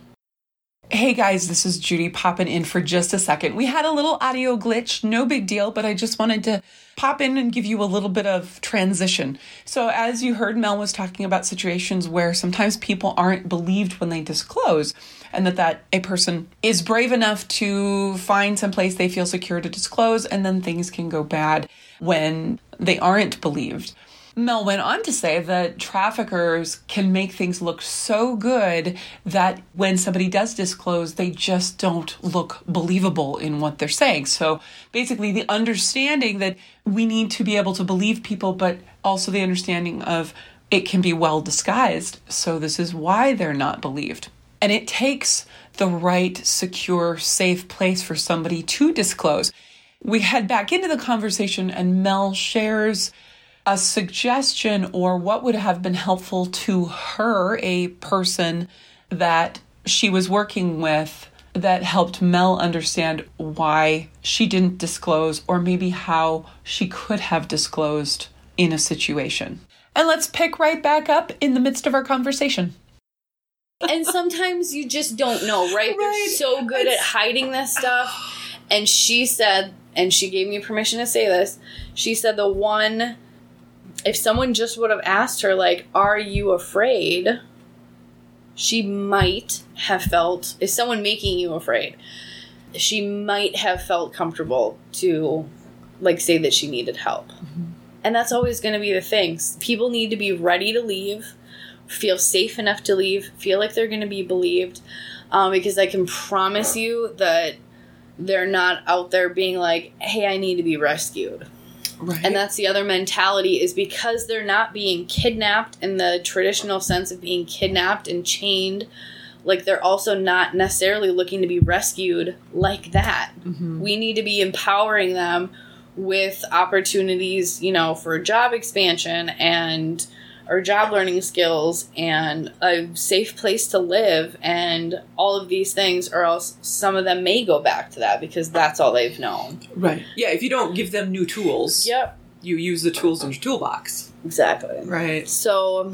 Hey guys, this is Judy popping in for just a second. We had a little audio glitch, no big deal, but I just wanted to pop in and give you a little bit of transition. So as you heard, Mel was talking about situations where sometimes people aren't believed when they disclose, and that, that a person is brave enough to find some place they feel secure to disclose, and then things can go bad when they aren't believed. Mel went on to say that traffickers can make things look so good that when somebody does disclose, they just don't look believable in what they're saying. So basically the understanding that we need to be able to believe people, but also the understanding of it can be well disguised. So this is why they're not believed. And it takes the right, secure, safe place for somebody to disclose. We head back into the conversation and Mel shares a suggestion or what would have been helpful to her, a person that she was working with, that helped Mel understand why she didn't disclose, or maybe how she could have disclosed in a situation. And let's pick right back up in the midst of our conversation. And sometimes you just don't know, right? Right. They're so good It's- at hiding this stuff. And she said, and she gave me permission to say this, she said the one, if someone just would have asked her, like, are you afraid? She might have felt, is someone making you afraid? She might have felt comfortable to, like, say that she needed help. Mm-hmm. And that's always going to be the thing. People need to be ready to leave, feel safe enough to leave, feel like they're going to be believed. Um, because I can promise you that they're not out there being like, hey, I need to be rescued. Right. And that's the other mentality, is because they're not being kidnapped in the traditional sense of being kidnapped and chained. Like, they're also not necessarily looking to be rescued like that. Mm-hmm. We need to be empowering them with opportunities, you know, for job expansion and or job learning skills and a safe place to live, and all of these things, or else some of them may go back to that because that's all they've known. Right. Yeah, if you don't give them new tools, Yep. you use the tools in your toolbox. Exactly. Right. So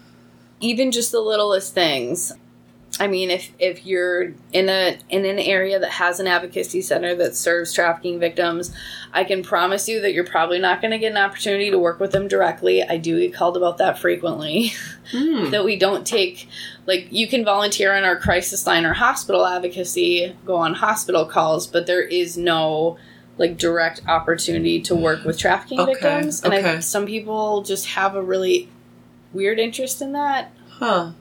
even just the littlest things. I mean, if, if you're in a in an area that has an advocacy center that serves trafficking victims, I can promise you that you're probably not going to get an opportunity to work with them directly. I do get called about that frequently. Mm. That we don't take, like, you can volunteer on our crisis line or hospital advocacy, go on hospital calls, but there is no, like, direct opportunity to work with trafficking Okay, victims. And okay. I, some people just have a really weird interest in that. Huh.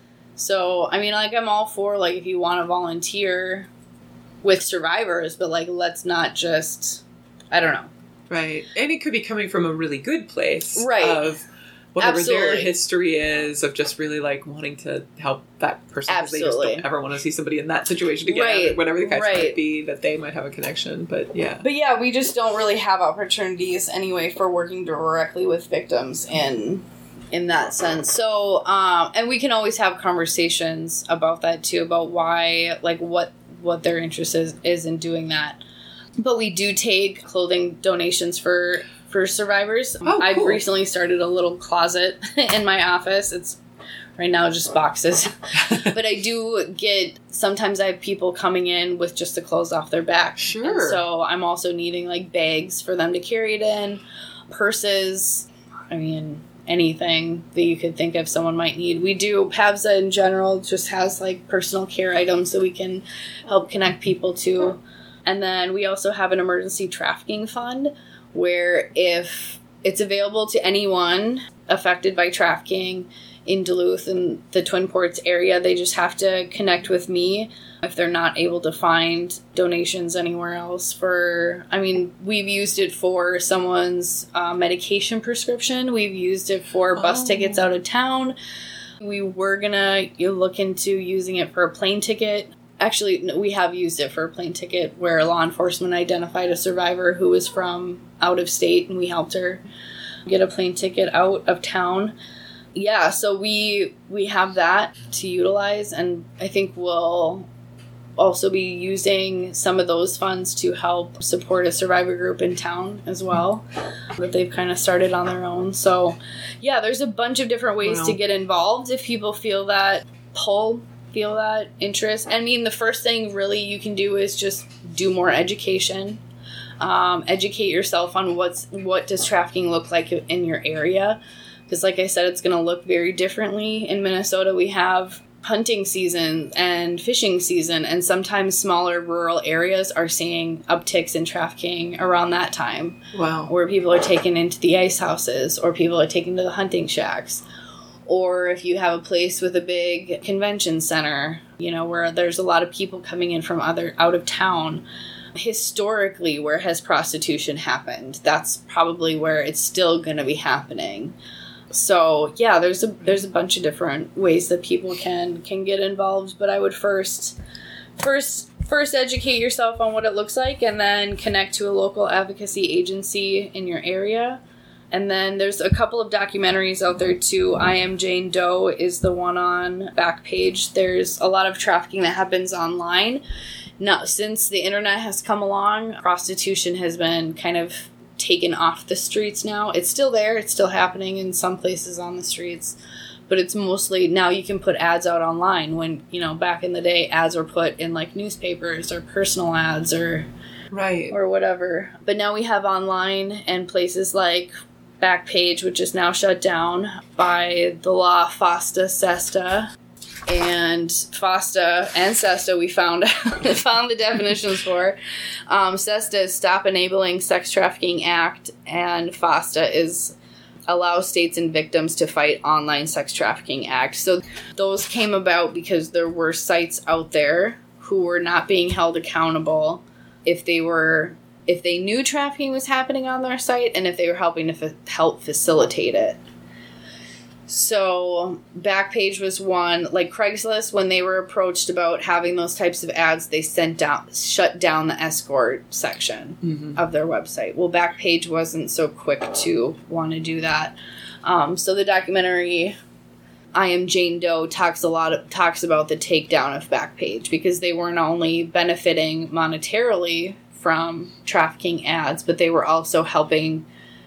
So, I mean, like, I'm all for, like, if you want to volunteer with survivors, but, like, let's not just, I don't know. Right. And it could be coming from a really good place. Right. Of whatever their Absolutely. history is, of just really, like, wanting to help that person. 'Cause they just Absolutely. don't ever want to see somebody in that situation again. Right, Or whatever the case right. might be, that they might have a connection. But, yeah. But, yeah, we just don't really have opportunities anyway for working directly with victims in in that sense. So, um, and we can always have conversations about that, too, about why, like, what, what their interest is, is in doing that. But we do take clothing donations for for survivors. Oh, I've cool. recently started a little closet in my office. It's right now just boxes. But I do get, sometimes I have people coming in with just the clothes off their back. Sure. And so I'm also needing, like, bags for them to carry it in, purses, I mean, anything that you could think of someone might need. We do, PAVSA in general just has, like, personal care items that we can help connect people to. And then we also have an emergency trafficking fund where if it's available to anyone affected by trafficking in Duluth and the Twin Ports area, they just have to connect with me if they're not able to find donations anywhere else for, I mean, we've used it for someone's uh, medication prescription. We've used it for bus Oh. tickets out of town. We were gonna you look into using it for a plane ticket. Actually, no, we have used it for a plane ticket where law enforcement identified a survivor who was from out of state, and we helped her get a plane ticket out of town. Yeah, so we we have that to utilize, and I think we'll also be using some of those funds to help support a survivor group in town as well that they've kind of started on their own. So yeah, there's a bunch of different ways Wow. to get involved if people feel that pull, feel that interest. I mean, the first thing really you can do is just do more education. Um, educate yourself on what's what does trafficking look like in your area. Because like I said, it's going to look very differently. In Minnesota, we have hunting season and fishing season, and sometimes smaller rural areas are seeing upticks in trafficking around that time, Wow. where people are taken into the ice houses, or people are taken to the hunting shacks. Or if you have a place with a big convention center, you know, where there's a lot of people coming in from other out of town. Historically, where has prostitution happened? That's probably where it's still going to be happening. So yeah, there's a there's a bunch of different ways that people can can get involved, but I would first first first educate yourself on what it looks like, and then connect to a local advocacy agency in your area. And then there's a couple of documentaries out there too. I Am Jane Doe is the one on Backpage. There's a lot of trafficking that happens online. Now, since the internet has come along, prostitution has been kind of taken off the streets now. It's still there. It's still happening in some places on the streets. But it's mostly, now you can put ads out online, when, you know, back in the day, ads were put in like newspapers or personal ads or Right. or whatever. But now we have online and places like Backpage, which is now shut down by the law FOSTA SESTA. And FOSTA and SESTA we found found the definitions for. Um, SESTA is Stop Enabling Sex Trafficking Act, and FOSTA is Allow States and Victims to Fight Online Sex Trafficking Act. So those came about because there were sites out there who were not being held accountable if they were if they knew trafficking was happening on their site, and if they were helping to f- help facilitate it. So Backpage was one. Like Craigslist, when they were approached about having those types of ads, they sent down, shut down the escort section Mm-hmm. of their website. Well, Backpage wasn't so quick to want to do that. Um, so the documentary I Am Jane Doe talks a lot of, talks about the takedown of Backpage, because they weren't only benefiting monetarily from trafficking ads, but they were also helping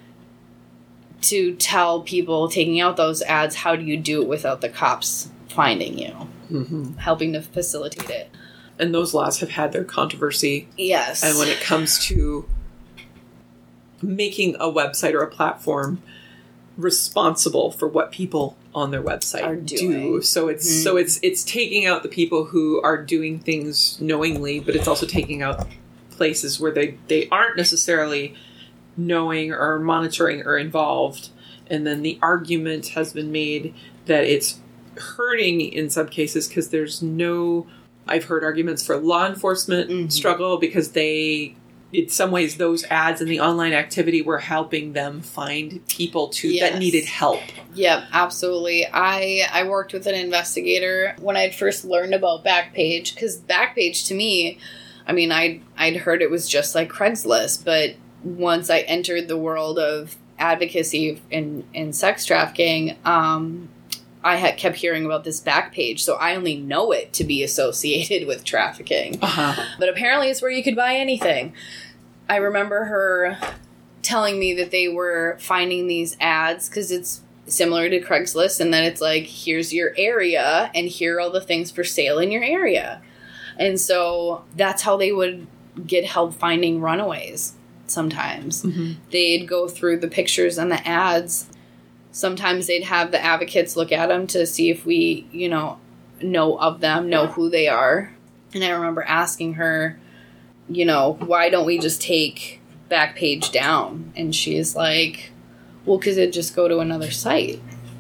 to tell people taking out those ads, how do you do it without the cops finding you, Mm-hmm. helping to facilitate it. And those laws have had their controversy. Yes. And when it comes to making a website or a platform responsible for what people on their website Are do, doing. so it's Mhm. so it's it's taking out the people who are doing things knowingly, but it's also taking out places where they they aren't necessarily knowing or monitoring or involved. And then the argument has been made that it's hurting in some cases because there's no, I've heard arguments for law enforcement Mhm. struggle, because they, in some ways, those ads and the online activity were helping them find people to Yes. that needed help. Yep, absolutely. I I worked with an investigator when I'd first learned about Backpage, because Backpage to me, I mean, I'd, I'd heard it was just like Craigslist, but once I entered the world of advocacy in, in sex trafficking, um, I had kept hearing about this Backpage, so I only know it to be associated with trafficking. Uh-huh. But apparently it's where you could buy anything. I remember her telling me that they were finding these ads, because it's similar to Craigslist, and then it's like, here's your area, and here are all the things for sale in your area. And so that's how they would get help finding runaways sometimes. Mm-hmm. They'd go through the pictures and the ads. Sometimes they'd have the advocates look at them to see if we, you know, know of them, know who they are. And I remember asking her, you know, why don't we just take Backpage down? And she's like, well, because it'd just go to another site.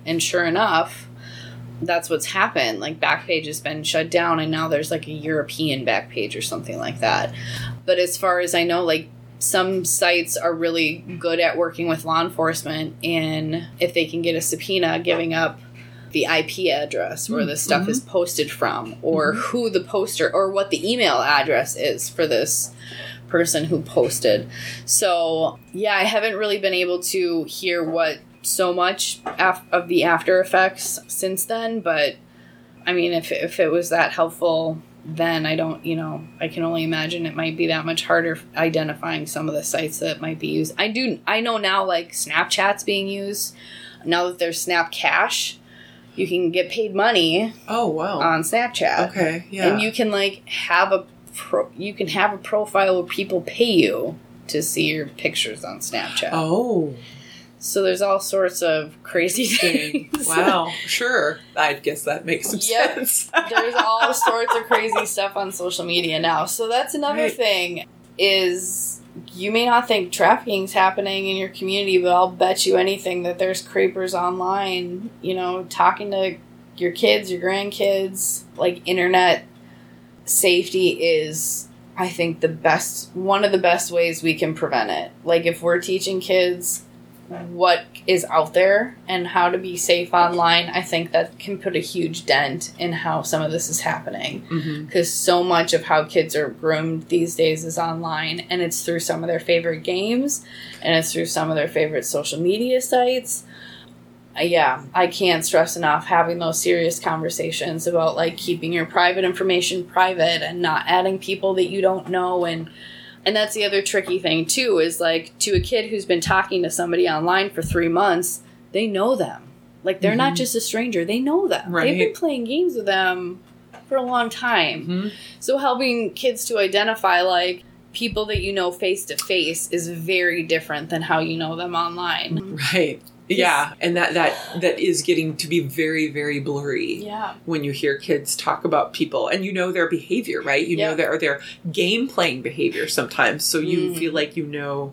And sure enough, that's what's happened. Like, Backpage has been shut down, and now there's like a European Backpage or something like that. But as far as I know, like, some sites are really good at working with law enforcement, and if they can get a subpoena, giving up the I P address where the stuff mm-hmm. is posted from, or mm-hmm. who the poster, or what the email address is for this person who posted. So, yeah, I haven't really been able to hear what so much af- of the after effects since then, but I mean, if if it was that helpful then, I don't, you know, I can only imagine it might be that much harder identifying some of the sites that might be used. I do, I know now, like, Snapchat's being used. Now that there's Snap Cash, you can get paid money. Oh, wow. On Snapchat. Okay, yeah. And you can, like, have a pro- you can have a profile where people pay you to see your pictures on Snapchat. Oh. So there's all sorts of crazy things. Wow. Sure. I guess that makes some yep. sense. There's all sorts of crazy stuff on social media now. So that's another right. thing, is you may not think trafficking's happening in your community, but I'll bet you anything that there's creepers online, you know, talking to your kids, your grandkids. Like, internet safety is, I think, the best, one of the best ways we can prevent it. Like, if we're teaching kids what is out there and how to be safe online, I think that can put a huge dent in how some of this is happening. Because mm-hmm. so much of how kids are groomed these days is online, and it's through some of their favorite games, and it's through some of their favorite social media sites. Uh, yeah, I can't stress enough having those serious conversations about, like, keeping your private information private and not adding people that you don't know. And And that's the other tricky thing, too, is, like, to a kid who's been talking to somebody online for three months, they know them. Like, they're mm-hmm. not just a stranger. They know them. Right. They've been playing games with them for a long time. Mm-hmm. So helping kids to identify, like, people that you know face-to-face is very different than how you know them online. Right. Yeah, and that, that that is getting to be very, very blurry. Yeah. When you hear kids talk about people, and you know their behavior, right? You yep. know their their game playing behavior sometimes, so you mm. feel like you know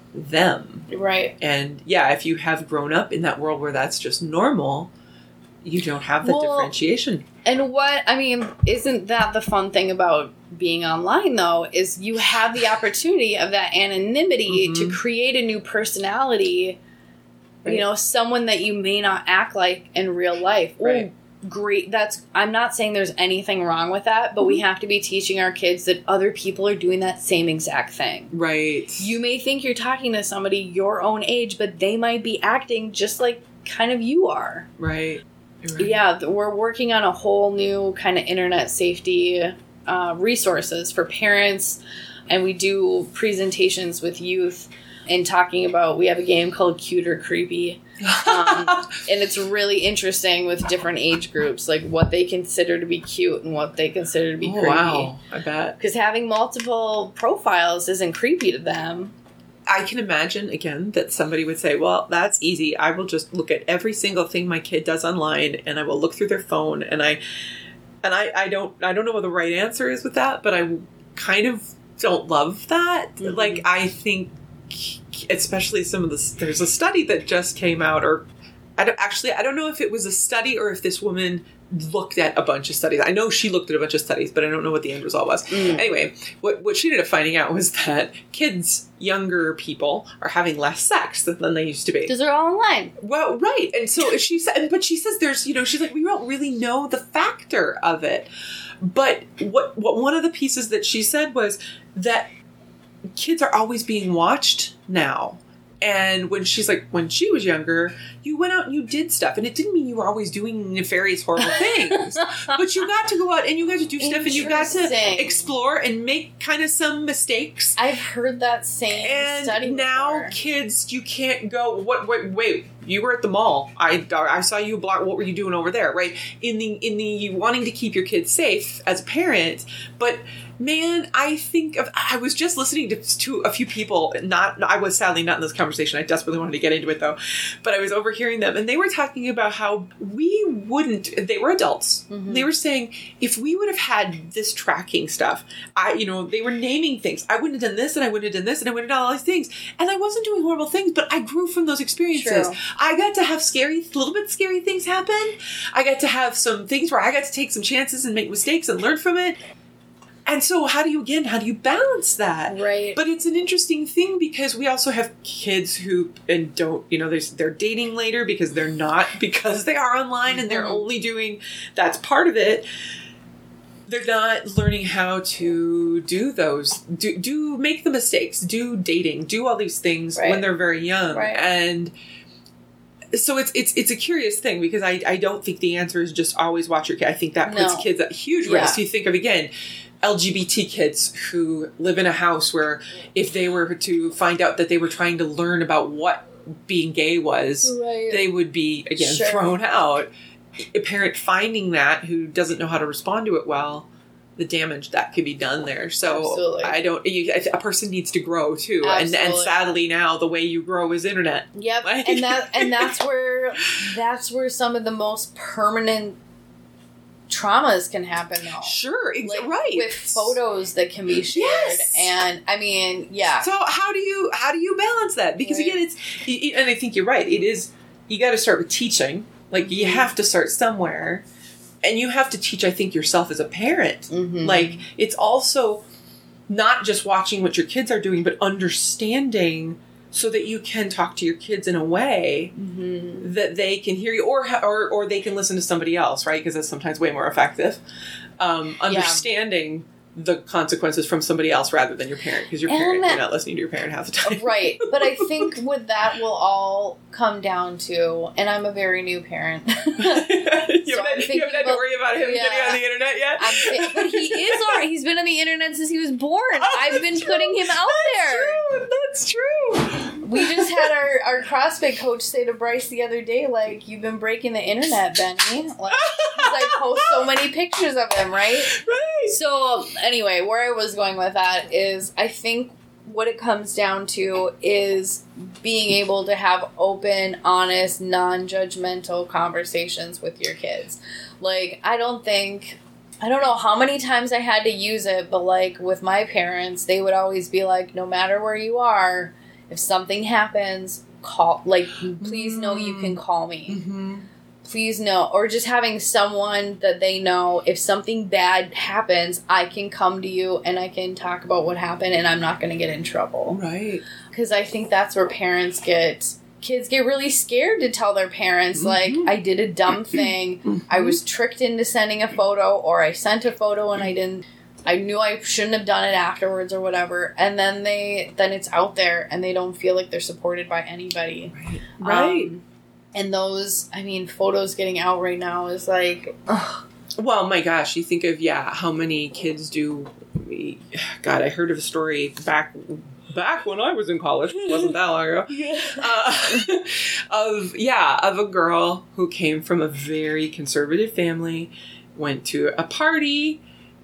them. Right. And yeah, if you have grown up in that world where that's just normal, you don't have that well, differentiation. And what, I mean, isn't that the fun thing about being online, though, is you have the opportunity of that anonymity mm-hmm. to create a new personality. Right. You know, someone that you may not act like in real life. Right. Ooh, great. That's, I'm not saying there's anything wrong with that, but mm-hmm. we have to be teaching our kids that other people are doing that same exact thing. Right. You may think you're talking to somebody your own age, but they might be acting just like kind of you are. Right. Right. Yeah, we're working on a whole new kind of internet safety uh, resources for parents, and we do presentations with youth. And talking about, we have a game called Cute or Creepy. Um, and it's really interesting with different age groups, like what they consider to be cute and what they consider to be oh, creepy. Wow, I bet. Because having multiple profiles isn't creepy to them. I can imagine, again, that somebody would say, well, that's easy. I will just look at every single thing my kid does online, and I will look through their phone. And I and I, I don't I don't know what the right answer is with that, but I kind of don't love that. Mm-hmm. Like, I think, especially some of the, there's a study that just came out, or I don't, actually, I don't know if it was a study or if this woman looked at a bunch of studies. I know she looked at a bunch of studies, but I don't know what the end result was. Mm. Anyway, what, what she ended up finding out was that kids, younger people, are having less sex than, than they used to be. Because they're all online. Well, right. And so she said, but she says there's, you know, she's like, we don't really know the factor of it. But what, what one of the pieces that she said was that kids are always being watched now. And when she's like, when she was younger, you went out and you did stuff. And it didn't mean you were always doing nefarious, horrible things. But you got to go out and you got to do stuff and you got to explore and make kind of some mistakes. I've heard that same and study And now before. Kids, you can't go, what, wait, wait, you were at the mall. I, I saw you block, what were you doing over there, right? In the, in the wanting to keep your kids safe as a parent. But man, I think of, I was just listening to, to a few people, not, I was sadly not in this conversation. I desperately wanted to get into it though. But I was overhearing them and they were talking about how we wouldn't, they were adults. Mm-hmm. They were saying, if we would have had this tracking stuff, I, you know, they were naming things. I wouldn't have done this and I wouldn't have done this and I wouldn't have done all these things. And I wasn't doing horrible things, but I grew from those experiences. True. I got to have scary, little bit scary things happen. I got to have some things where I got to take some chances and make mistakes and learn from it. And so how do you, again, how do you balance that? Right. But it's an interesting thing because we also have kids who, and don't, you know, they're, they're dating later because they're not, because they are online and they're only doing, that's part of it. They're not learning how to do those, do, do make the mistakes, do dating, do all these things right. when they're very young. Right. And so it's it's it's a curious thing because I, I don't think the answer is just always watch your kid. I think that puts no. kids at huge yeah. risk. You think of, again, L G B T kids who live in a house where if they were to find out that they were trying to learn about what being gay was, right. they would be, again, sure. thrown out. A parent finding that who doesn't know how to respond to it well, the damage that could be done there. So Absolutely. I don't, you, a person needs to grow too. And, and sadly now the way you grow is internet. Yep. Like, and that, and that's where, that's where some of the most permanent traumas can happen though. Sure. Ex- like, right. With photos that can be shared. Yes. And I mean, yeah. So how do you, how do you balance that? Because right. again, it's, and I think you're right. It is, you got to start with teaching. Like you have to start somewhere. And you have to teach, I think, yourself as a parent. Mm-hmm. Like, it's also not just watching what your kids are doing, but understanding so that you can talk to your kids in a way mm-hmm. that they can hear you or or, or they can listen to somebody else, right? Because that's sometimes way more effective. Um, understanding the consequences from somebody else rather than your parent, because your And parent, that- you're not listening to your parent half the time. Right. But I think what that will all come down to, and I'm a very new parent. you So haven't, I'm you haven't thinking had to about- worry about him yeah. getting on the internet yet? I'm th- but he is already, he's been on the internet since he was born. Oh, I've been true. putting him out That's there. True. That's true. We just had our, our CrossFit coach say to Bryce the other day, like, you've been breaking the internet, Benny. Like, 'cause I post so many pictures of him, right? Right. So, anyway, where I was going with that is I think what it comes down to is being able to have open, honest, non-judgmental conversations with your kids. Like, I don't think... I don't know how many times I had to use it, but, like, with my parents, they would always be like, no matter where you are, if something happens, call, like, please know you can call me. Mm-hmm. Please know. Or just having someone that they know, if something bad happens, I can come to you and I can talk about what happened and I'm not going to get in trouble. Right. Because I think that's where parents get... Kids get really scared to tell their parents, Mm-hmm. like, I did a dumb thing. Mm-hmm. I was tricked into sending a photo, or I sent a photo and I didn't... I knew I shouldn't have done it afterwards or whatever. And then they... Then it's out there and they don't feel like they're supported by anybody. Right. Right. Um, and those, I mean, photos getting out right now is like... Ugh. Well, my gosh, you think of, yeah, how many kids do... God, I heard of a story back... Back when I was in college, wasn't that long ago, Yeah. uh, of, yeah, of a girl who came from a very conservative family, went to a party.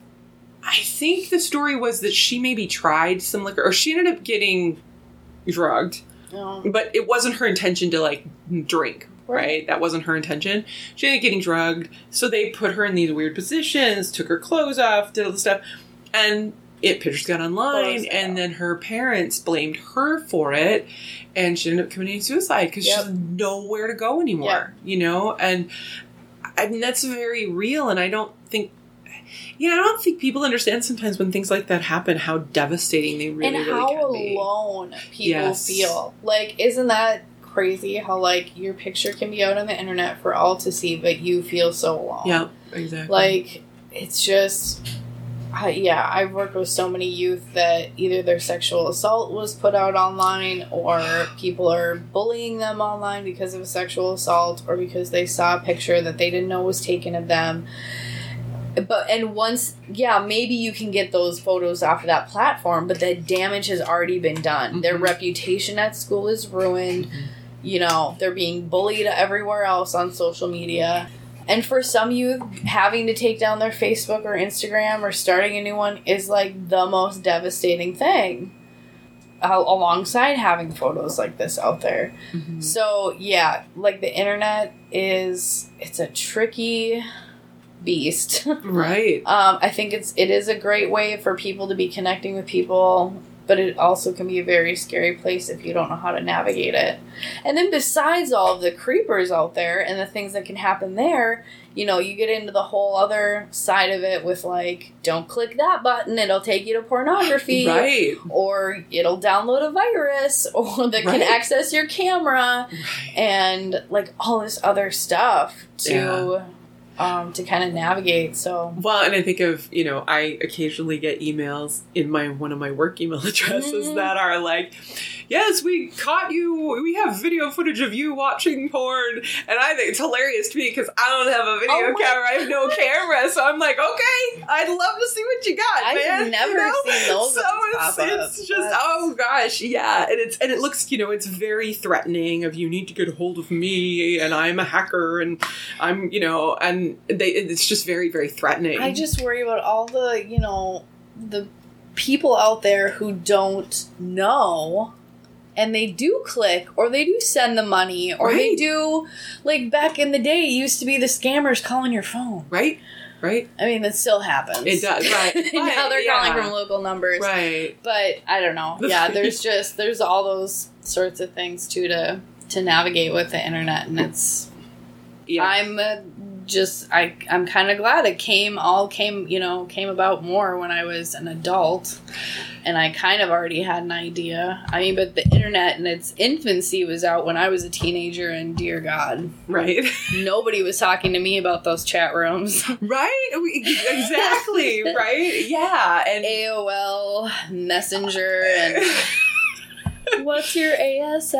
I think the story was that she maybe tried some liquor, or she ended up getting drugged, No. but it wasn't her intention to, like, drink, right? Right. That wasn't her intention. She ended up getting drugged, so they put her in these weird positions, took her clothes off, did all this stuff, and... It pictures got online, Close and out. then her parents blamed her for it, and she ended up committing suicide because Yep. she doesn't know where to go anymore. Yep. You know, and I mean that's very real. And I don't think, you know, I don't think people understand sometimes when things like that happen how devastating they really, And really how can be. alone people Yes. feel. Like, isn't that crazy how, like, your picture can be out on the internet for all to see, but you feel so alone? Yeah, exactly. Like, it's just... I, yeah, I've worked with so many youth that either their sexual assault was put out online, or people are bullying them online because of a sexual assault, or because they saw a picture that they didn't know was taken of them. But and once, yeah, maybe you can get those photos off of that platform, but the damage has already been done. Mm-hmm. Their reputation at school is ruined. Mm-hmm. You know, they're being bullied everywhere else on social media. And for some youth, having to take down their Facebook or Instagram or starting a new one is like the most devastating thing. Uh, alongside having photos like this out there. Mm-hmm. So, yeah, like the internet is, it's a tricky beast. Right. um, I think it's it is a great way for people to be connecting with people, but it also can be a very scary place if you don't know how to navigate it. And then besides all of the creepers out there and the things that can happen there, you know, you get into the whole other side of it with, like, don't click that button, it'll take you to pornography. Right. Or it'll download a virus or that Right. can access your camera. Right. And, like, all this other stuff to... Yeah. Um, to kind of navigate, so... Well, and I think of, you know, I occasionally get emails in my one of my work email addresses Mm. that are like, yes, we caught you, we have video footage of you watching porn, and I think it's hilarious to me because I don't have a video Oh my- camera, I have no camera, so I'm like, okay, I'd love to see what you got, I've man. never you know? seen those So ones it's, pop up. it's just, That's- oh gosh, yeah, and it's and it looks, you know, it's very threatening of you need to get a hold of me, and I'm a hacker, and I'm, you know, and they it's just very, very threatening. I just worry about all the, you know, the people out there who don't know and they do click or they do send the money or they Right. do, like back in the day, it used to be the scammers calling your phone. Right? Right? I mean, that still happens. It does, right. Now they're Yeah. calling from local numbers. Right. But I don't know. Yeah, there's just, there's all those sorts of things too to, to navigate with the internet, and it's, Yeah. I'm uh, just I I'm kind of glad it came all came you know came about more when I was an adult, and I kind of already had an idea. I mean, but the internet in its infancy was out when I was a teenager, and dear God, Right. nobody was talking to me about those chat rooms. Right? We- Exactly. Right? Yeah. And A O L, Messenger, and what's your A S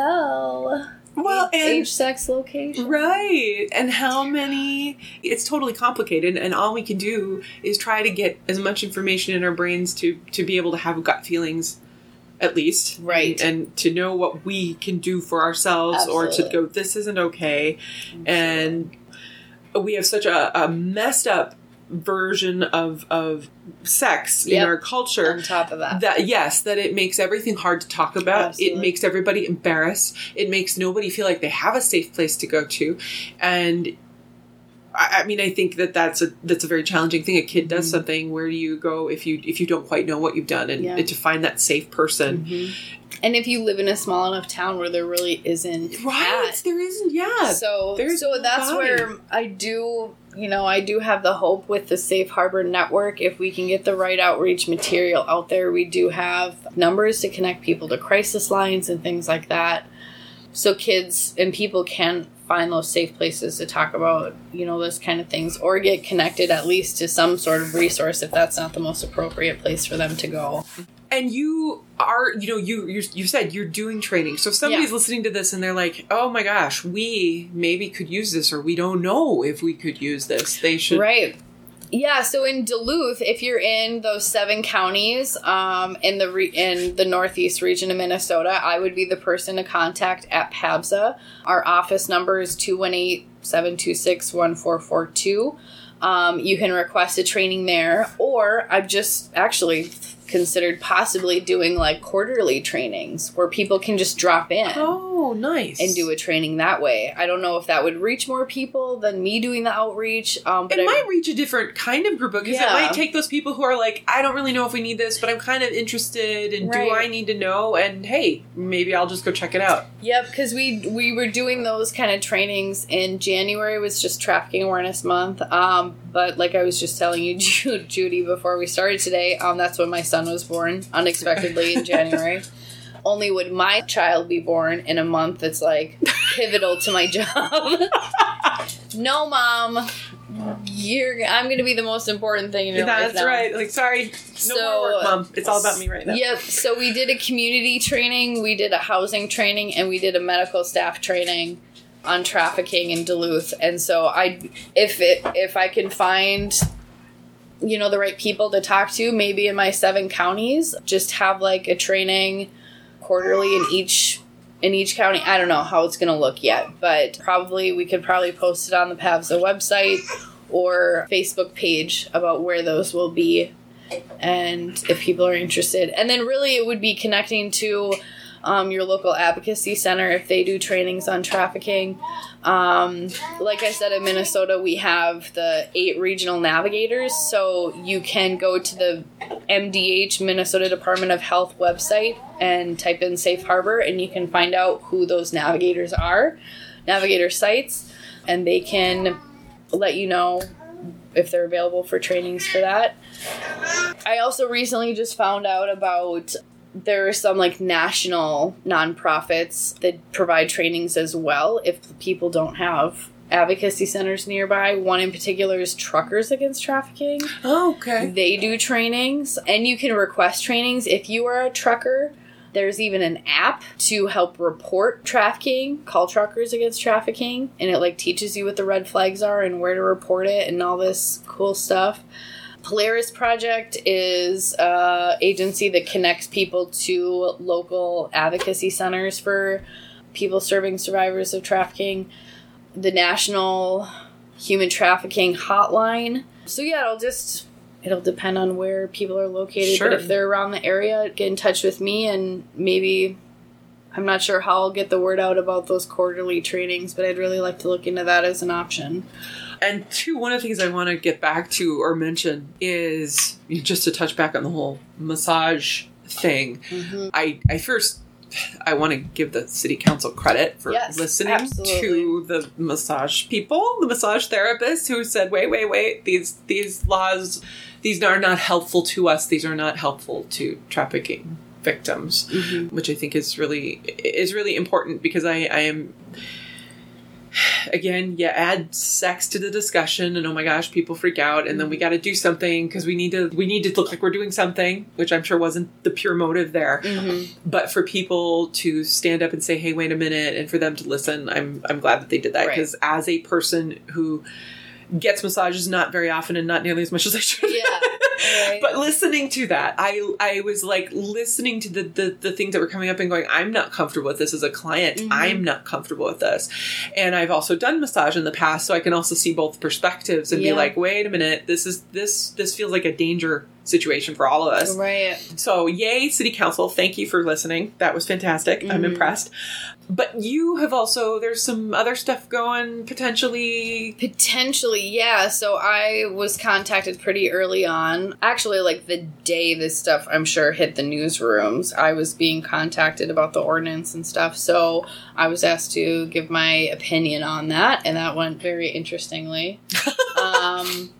L? well, and Age, sex, location. right. And how many it's totally complicated, and all we can do is try to get as much information in our brains to to be able to have gut feelings at least. Right. And, and to know what we can do for ourselves or to Absolutely. go, this isn't okay. And we have such a, a messed up version of of sex in Yep. our culture On top of that. that yes that it makes everything hard to talk about. Absolutely. It makes everybody embarrassed. It makes nobody feel like they have a safe place to go to. And I, I mean, I think that that's a that's a very challenging thing. A kid does Mhm. something, where do you go if you if you don't quite know what you've done, and, Yeah. and to find that safe person. Mhm. And if you live in a small enough town where there really isn't Right, that. there isn't. Yeah, So, there's so that's nobody. where I do, you know, I do have the hope with the Safe Harbor Network. If we can get the right outreach material out there, we do have numbers to connect people to crisis lines and things like that. So kids and people can find those safe places to talk about, you know, those kind of things, or get connected at least to some sort of resource if that's not the most appropriate place for them to go. And you are, you know, you you you said you're doing training. So if somebody's Yeah. listening to this and they're like, "Oh my gosh, we maybe could use this, or we don't know if we could use this." They should, Right. Yeah, so in Duluth, if you're in those seven counties um, in the re- in the northeast region of Minnesota, I would be the person to contact at PABSA. Our office number is two one eight, seven two six, one four four two. Um, you can request a training there, or I've just actually considered possibly doing like quarterly trainings where people can just drop in. Oh, nice. And do a training that way. I don't know if that would reach more people than me doing the outreach. Um, but It I, might reach a different kind of group, because Yeah. it might take those people who are like, I don't really know if we need this, but I'm kind of interested, and do Right. I need to know? And hey, maybe I'll just go check it out. Yep, because we we were doing those kind of trainings in January. Was just Trafficking Awareness Month. Um, but like I was just telling you, Ju- Judy, before we started today, um, that's when my son was born unexpectedly in January. Only would my child be born in a month that's like pivotal to my job. No, Mom, you're. I'm going to be the most important thing in your life That's now. right. Like, sorry, no So, more work, Mom. It's all about me right now. Yep. So we did a community training, we did a housing training, and we did a medical staff training on trafficking in Duluth. And so I, if it, if I can find, you know, the right people to talk to, maybe in my seven counties, just have like a training quarterly in each in each county. I don't know how it's going to look yet, but probably we could probably post it on the PABSA website or Facebook page about where those will be, and if people are interested. And then really it would be connecting to um, your local advocacy center if they do trainings on trafficking. Um, like I said, in Minnesota, we have the eight regional navigators, so you can go to the M D H, Minnesota Department of Health website and type in Safe Harbor, and you can find out who those navigators are, navigator sites, and they can let you know if they're available for trainings for that. I also recently just found out about there are some like national nonprofits that provide trainings as well if people don't have advocacy centers nearby. One in particular is Truckers Against Trafficking. Oh, okay. They do trainings, and you can request trainings if you are a trucker. There's even an app to help report trafficking called Truckers Against Trafficking, and it like teaches you what the red flags are and where to report it and all this cool stuff. Polaris Project is an agency that connects people to local advocacy centers for people serving survivors of trafficking. The National Human Trafficking Hotline. So yeah, it'll just, it'll depend on where people are located. Sure. But if they're around the area, get in touch with me, and maybe, I'm not sure how I'll get the word out about those quarterly trainings, but I'd really like to look into that as an option. And two, one of the things I want to get back to or mention is, just to touch back on the whole massage thing, mm-hmm. I, I first, I want to give the city council credit for yes, listening absolutely. to the massage people, the massage therapists who said, wait, wait, wait, these these laws, these are not helpful to us. These are not helpful to trafficking victims, mm-hmm. which I think is really, is really important, because I, I am... Again, you add sex to the discussion, and oh my gosh, people freak out, and then we got to do something because we need to. We need to look like we're doing something, which I'm sure wasn't the pure motive there. Mm-hmm. But for people to stand up and say, "Hey, wait a minute," and for them to listen, I'm I'm glad that they did that, because right. as a person who gets massages not very often and not nearly as much as I should. Yeah. Right. But listening to that, I I was like listening to the, the, the things that were coming up and going, I'm not comfortable with this as a client. Mm-hmm. I'm not comfortable with this. And I've also done massage in the past, so I can also see both perspectives and yeah. be like, wait a minute, this is this this feels like a danger situation for all of us. Right. So yay, City Council. Thank you for listening. That was fantastic. Mm-hmm. I'm impressed. But you have also, there's some other stuff going potentially. Potentially, yeah. So I was contacted pretty early on. Actually, like the day this stuff, I'm sure, hit the newsrooms, I was being contacted about the ordinance and stuff. So I was asked to give my opinion on that, and that went very interestingly. um,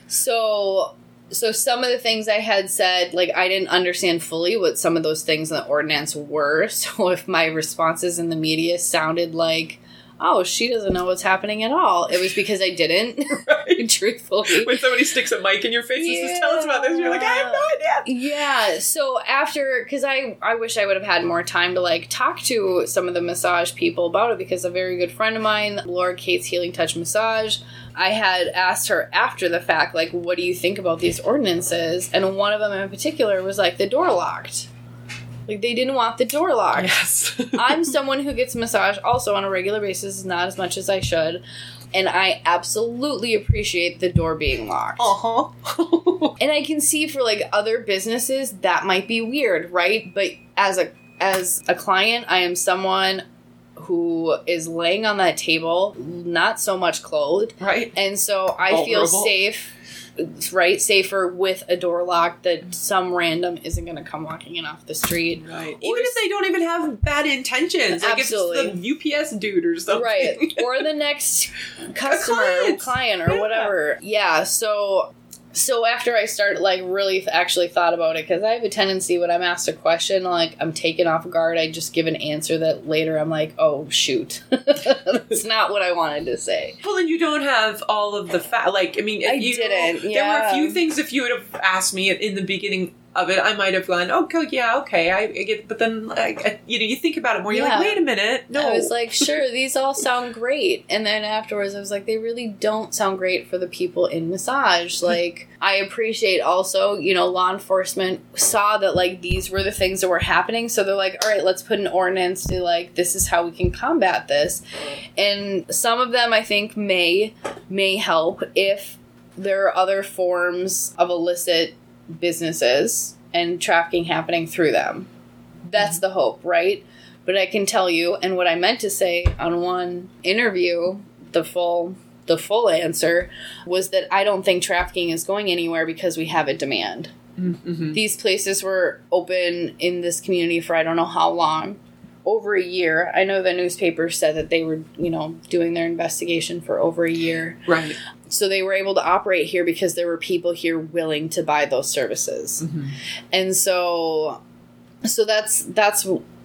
so... So some of the things I had said, like, I didn't understand fully what some of those things in the ordinance were. So if my responses in the media sounded like, oh, she doesn't know what's happening at all, it was because I didn't, right. truthfully. When somebody sticks a mic in your face yeah. and says, tell us about this, you're like, I have no idea. Yeah. So after, because I, I wish I would have had more time to, like, talk to some of the massage people about it, because a very good friend of mine, Laura Kate's Healing Touch Massage, I had asked her after the fact, like, what do you think about these ordinances? And one of them in particular was, like, the door locked. Like, they didn't want the door locked. Yes. I'm someone who gets massage also on a regular basis, not as much as I should. And I absolutely appreciate the door being locked. Uh-huh. And I can see for, like, other businesses, that might be weird, right? But as a as a client, I am someone who is laying on that table, not so much clothed. Right. And so I Vulnerable. feel safe, right, safer with a door lock that some random isn't going to come walking in off the street. Right. Even if they don't even have bad intentions. Like absolutely. If it's the U P S dude or something. Right. Or the next customer or client or yeah. whatever. Yeah, so... So after I started, like, really actually thought about it, because I have a tendency when I'm asked a question, like, I'm taken off guard, I just give an answer that later I'm like, oh, shoot. That's not what I wanted to say. Well, and you don't have all of the fa- like, I mean, if I you, didn't, there yeah. were a few things, if you would have asked me in the beginning of it, I might have gone, okay, yeah, okay, I get, but then, like, you know, you think about it more, you're yeah. like, wait a minute, no. I was like, sure, these all sound great. And then afterwards, I was like, they really don't sound great for the people in massage. Like, I appreciate also, you know, law enforcement saw that, like, these were the things that were happening. So they're like, all right, let's put an ordinance to, like, this is how we can combat this. And some of them, I think, may, may help if there are other forms of illicit businesses and trafficking happening through them. That's the hope, right? But I can tell you, and what I meant to say on one interview, the full the full answer was that I don't think trafficking is going anywhere because we have a demand. Mm-hmm. These places were open in this community for I don't know how long. Over a year. I know the newspaper said that they were, you know, doing their investigation for over a year. Right. So they were able to operate here because there were people here willing to buy those services. Mm-hmm. And so so that's that's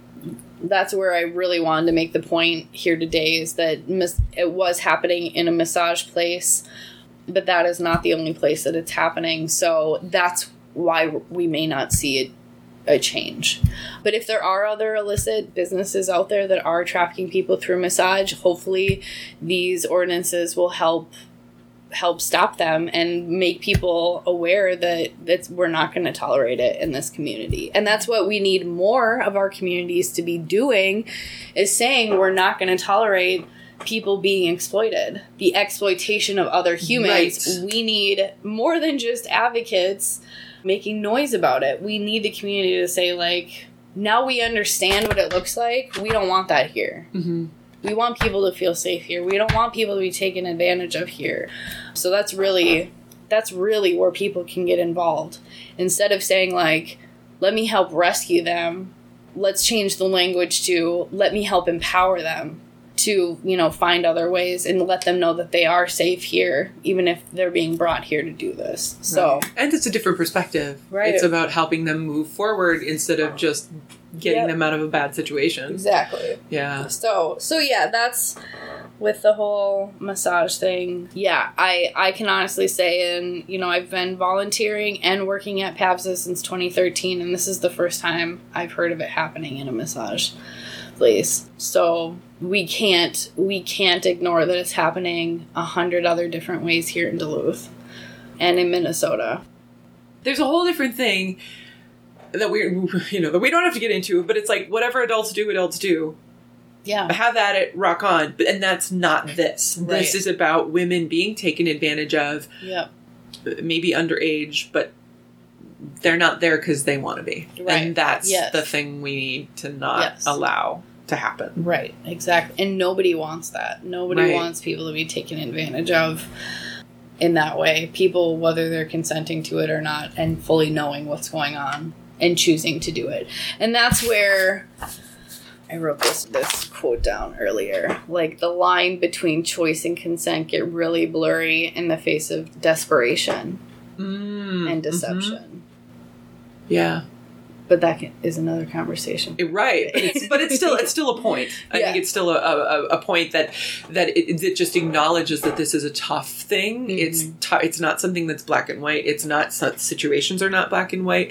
that's where I really wanted to make the point here today is that mis- it was happening in a massage place, but that is not the only place that it's happening. So that's why we may not see it a change. But if there are other illicit businesses out there that are trafficking people through massage, hopefully these ordinances will help help stop them and make people aware that that's, we're not going to tolerate it in this community. And that's what we need more of our communities to be doing, is saying we're not going to tolerate people being exploited, the exploitation of other humans. Right. We need more than just advocates making noise about it. We need the community to say, like, now we understand what it looks like. We don't want that here. Mm-hmm. We want people to feel safe here. We don't want people to be taken advantage of here. So that's really, that's really where people can get involved. Instead of saying, like, let me help rescue them, let's change the language to let me help empower them to, you know, find other ways and let them know that they are safe here, even if they're being brought here to do this. So, right. And it's a different perspective. Right. It's about helping them move forward instead of just getting yep. them out of a bad situation. Exactly. Yeah. So, so yeah, that's with the whole massage thing. Yeah, I, I can honestly say, and, you know, I've been volunteering and working at PAVSA since twenty thirteen, and this is the first time I've heard of it happening in a massage place. So we can't we can't ignore that it's happening a hundred other different ways here in Duluth and in Minnesota. There's a whole different thing that we you know that we don't have to get into, but it's like whatever adults do, adults do. Yeah. Have at it, rock on. But and that's not this. Right. This is about women being taken advantage of. Yep. Maybe underage, but they're not there because they want to be. Right. And that's yes. the thing we need to not yes. allow to happen. Right, exactly. And nobody wants that. Nobody right. wants people to be taken advantage of in that way. People, whether they're consenting to it or not, and fully knowing what's going on and choosing to do it. And that's where I wrote this this quote down earlier. Like, the line between choice and consent get really blurry in the face of desperation mm, and deception. Mm-hmm. Yeah. But that can, is another conversation. Right. But it's, but it's still it's still a point. I yeah. think it's still a, a, a point that that it, it just acknowledges that this is a tough thing. Mm-hmm. It's t- it's not something that's black and white. It's not, situations are not black and white.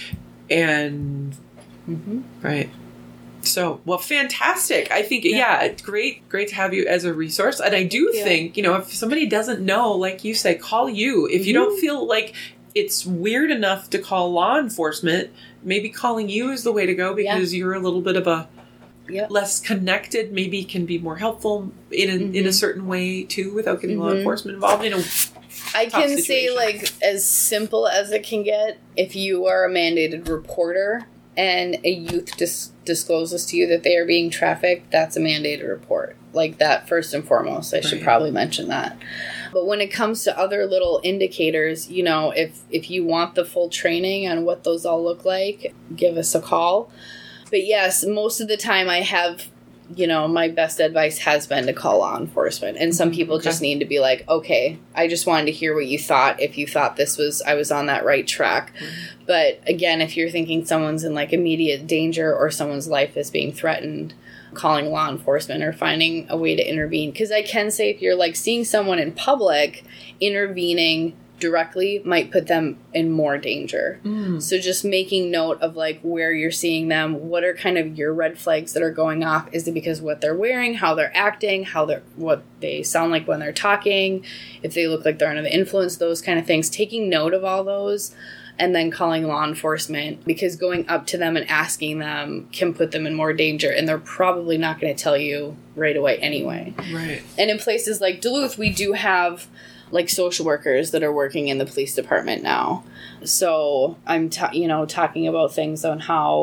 And mm-hmm. right. So, well, fantastic. I think, yeah. yeah, it's great, great to have you as a resource. And I do yeah. think, you know, if somebody doesn't know, like you say, call you. If mm-hmm. you don't feel like it's weird enough to call law enforcement, maybe calling you is the way to go because yeah. you're a little bit of a yep. less connected, maybe can be more helpful in a, mm-hmm. in a certain way too without getting mm-hmm. law enforcement involved. You know, I can situation. say, like, as simple as it can get, if you are a mandated reporter and a youth dis- discloses to you that they are being trafficked, that's a mandated report. Like, that first and foremost. I should right. probably mention that. But when it comes to other little indicators, you know, if, if you want the full training on what those all look like, give us a call. But yes, most of the time I have, you know, my best advice has been to call law enforcement. And some people okay. just need to be like, okay, I just wanted to hear what you thought. If you thought this was, I was on that right track. Mm-hmm. But again, if you're thinking someone's in like immediate danger or someone's life is being threatened, calling law enforcement or finding a way to intervene. Because I can say if you're like seeing someone in public, intervening directly might put them in more danger. Mm. So just making note of like where you're seeing them, what are kind of your red flags that are going off? Is it because what they're wearing, how they're acting, how they're what they sound like when they're talking, if they look like they're under the influence, those kind of things. Taking note of all those and then calling law enforcement, because going up to them and asking them can put them in more danger, and they're probably not going to tell you right away anyway. Right. And in places like Duluth, we do have like social workers that are working in the police department now. So I'm, ta- you know, talking about things on how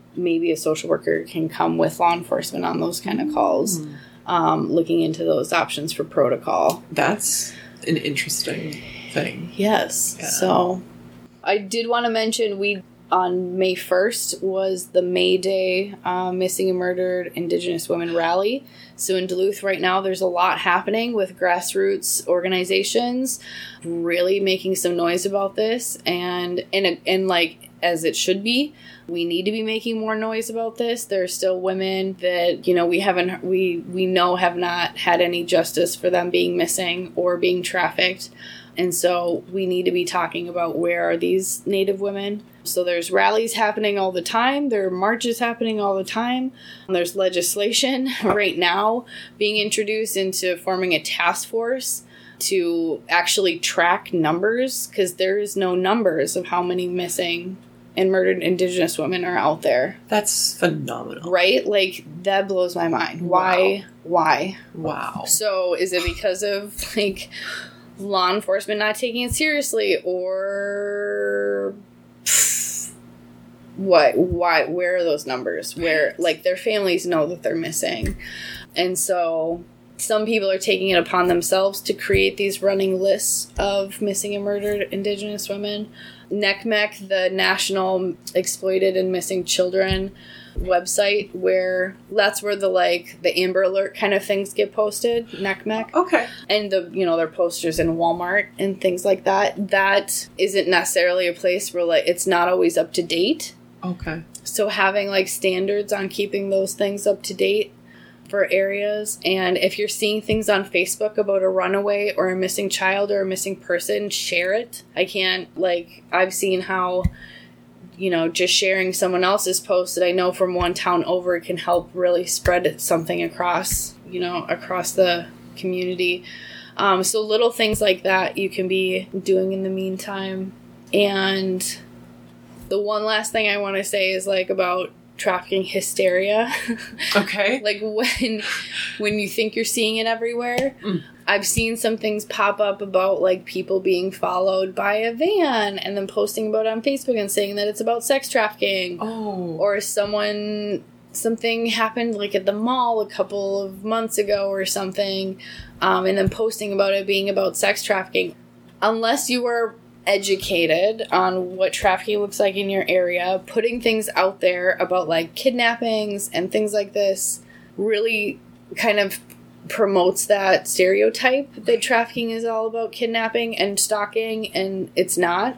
maybe a social worker can come with law enforcement on those kind of calls, mm. um, looking into those options for protocol. That's an interesting thing. Yes. Yeah. So I did want to mention we on May first was the May Day uh, Missing and Murdered Indigenous Women Rally. So in Duluth right now, there's a lot happening with grassroots organizations really making some noise about this. And, and, and like, as it should be, we need to be making more noise about this. There are still women that, you know, we haven't, we, we know have not had any justice for them being missing or being trafficked. And so we need to be talking about where are these Native women. So there's rallies happening all the time. There are marches happening all the time. There's legislation right now being introduced into forming a task force to actually track numbers, because there is no numbers of how many missing and murdered Indigenous women are out there. That's phenomenal. Right? Like, that blows my mind. Why? Wow. Why? Wow. So is it because of, like, law enforcement not taking it seriously, or pff, what? Why? Where are those numbers? Where, like, their families know that they're missing. And so some people are taking it upon themselves to create these running lists of missing and murdered Indigenous women. N C M E C, the National Exploited and Missing Children website, where that's where the, like, the Amber Alert kind of things get posted. N C M E C. Okay. And the, you know, their posters in Walmart and things like that. That isn't necessarily a place where, like, it's not always up to date. Okay. So having, like, standards on keeping those things up to date for areas. And if you're seeing things on Facebook about a runaway or a missing child or a missing person, share it. I can't, like, I've seen how, you know, just sharing someone else's post that I know from one town over can help really spread something across, you know, across the community. Um, so little things like that you can be doing in the meantime. And the one last thing I want to say is, like, about trafficking hysteria. Okay. Like, when when you think you're seeing it everywhere. Mm. I've seen some things pop up about, like, people being followed by a van and then posting about it on Facebook and saying that it's about sex trafficking. Oh. Or someone, something happened, like, at the mall a couple of months ago or something, um, and then posting about it being about sex trafficking. Unless you are educated on what trafficking looks like in your area, putting things out there about, like, kidnappings and things like this really kind of promotes that stereotype that trafficking is all about kidnapping and stalking, and it's not.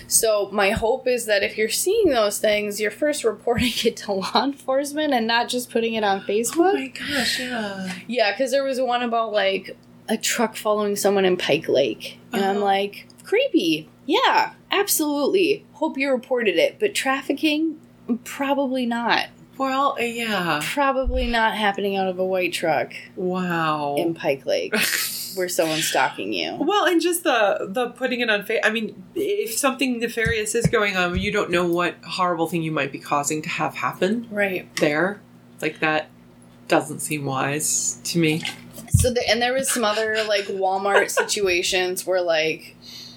So my hope is that if you're seeing those things, you're first reporting it to law enforcement and not just putting it on Facebook. Oh my gosh, yeah. Yeah, because there was one about, like, a truck following someone in Pike Lake, and uh-huh. I'm like, creepy. Yeah, absolutely. Hope you reported it. But trafficking? Probably not. Well, uh, yeah. Probably not happening out of a white truck. Wow. In Pike Lake, where someone's stalking you. Well, and just the the putting it on Facebook. I mean, if something nefarious is going on, you don't know what horrible thing you might be causing to have happen. Right. There. Like, that doesn't seem wise to me. So, the, and there was some other, like, Walmart situations where, like,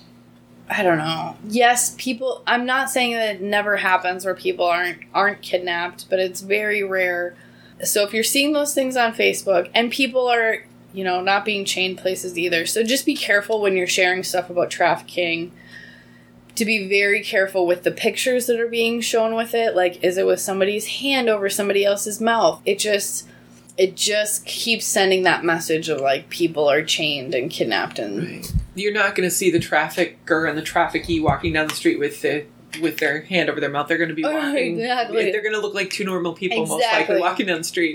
I don't know. Yes, people, I'm not saying that it never happens where people aren't aren't kidnapped, but it's very rare. So if you're seeing those things on Facebook, and people are, you know, not being chained places either. So just be careful when you're sharing stuff about trafficking, to be very careful with the pictures that are being shown with it. Like, is it with somebody's hand over somebody else's mouth? It just, it just keeps sending that message of, like, people are chained and kidnapped. And right. You're not going to see the trafficker and the traffickee walking down the street with the with their hand over their mouth. They're going to be walking. Exactly. They're going to look like two normal people, exactly. most likely, walking down the street.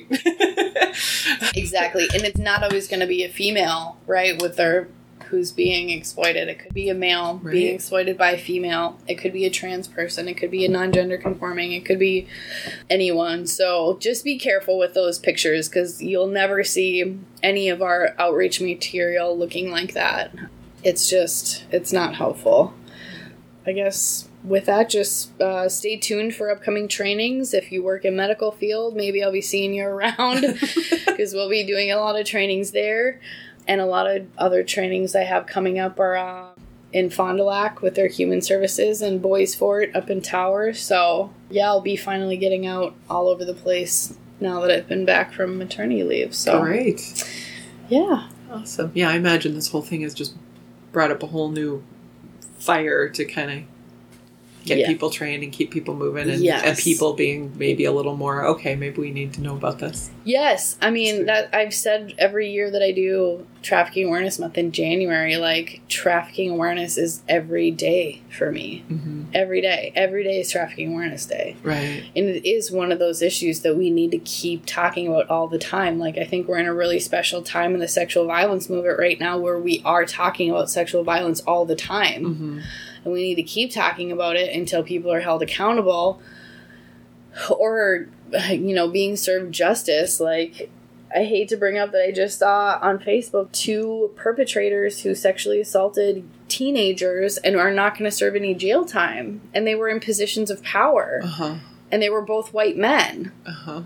Exactly. And it's not always going to be a female, right, with their who's being exploited. It could be a male right. being exploited by a female. It could be a trans person. It could be a non-gender conforming. It could be anyone. So just be careful with those pictures, because you'll never see any of our outreach material looking like that. It's just, it's not helpful. I guess with that, just uh, stay tuned for upcoming trainings. If you work in medical field, maybe I'll be seeing you around, because we'll be doing a lot of trainings there. And a lot of other trainings I have coming up are uh, in Fond du Lac with their human services and Boys Fort up in Tower. So, yeah, I'll be finally getting out all over the place now that I've been back from maternity leave. So, Great. Yeah. Awesome. Yeah, I imagine this whole thing has just brought up a whole new fire to kind of get Yeah. people trained and keep people moving, and, Yes. and people being maybe a little more, okay, maybe we need to know about this. Yes, I mean that I've said every year that I do Trafficking Awareness Month in January, like trafficking awareness is every day for me. Mm-hmm. Every day. Every day is Trafficking Awareness Day. Right. And it is one of those issues that we need to keep talking about all the time. Like, I think we're in a really special time in the sexual violence movement right now where we are talking about sexual violence all the time. Mm-hmm. And we need to keep talking about it until people are held accountable or, you know, being served justice. Like, I hate to bring up that I just saw on Facebook two perpetrators who sexually assaulted teenagers and are not going to serve any jail time. And they were in positions of power. Uh-huh. And they were both white men. Uh-huh.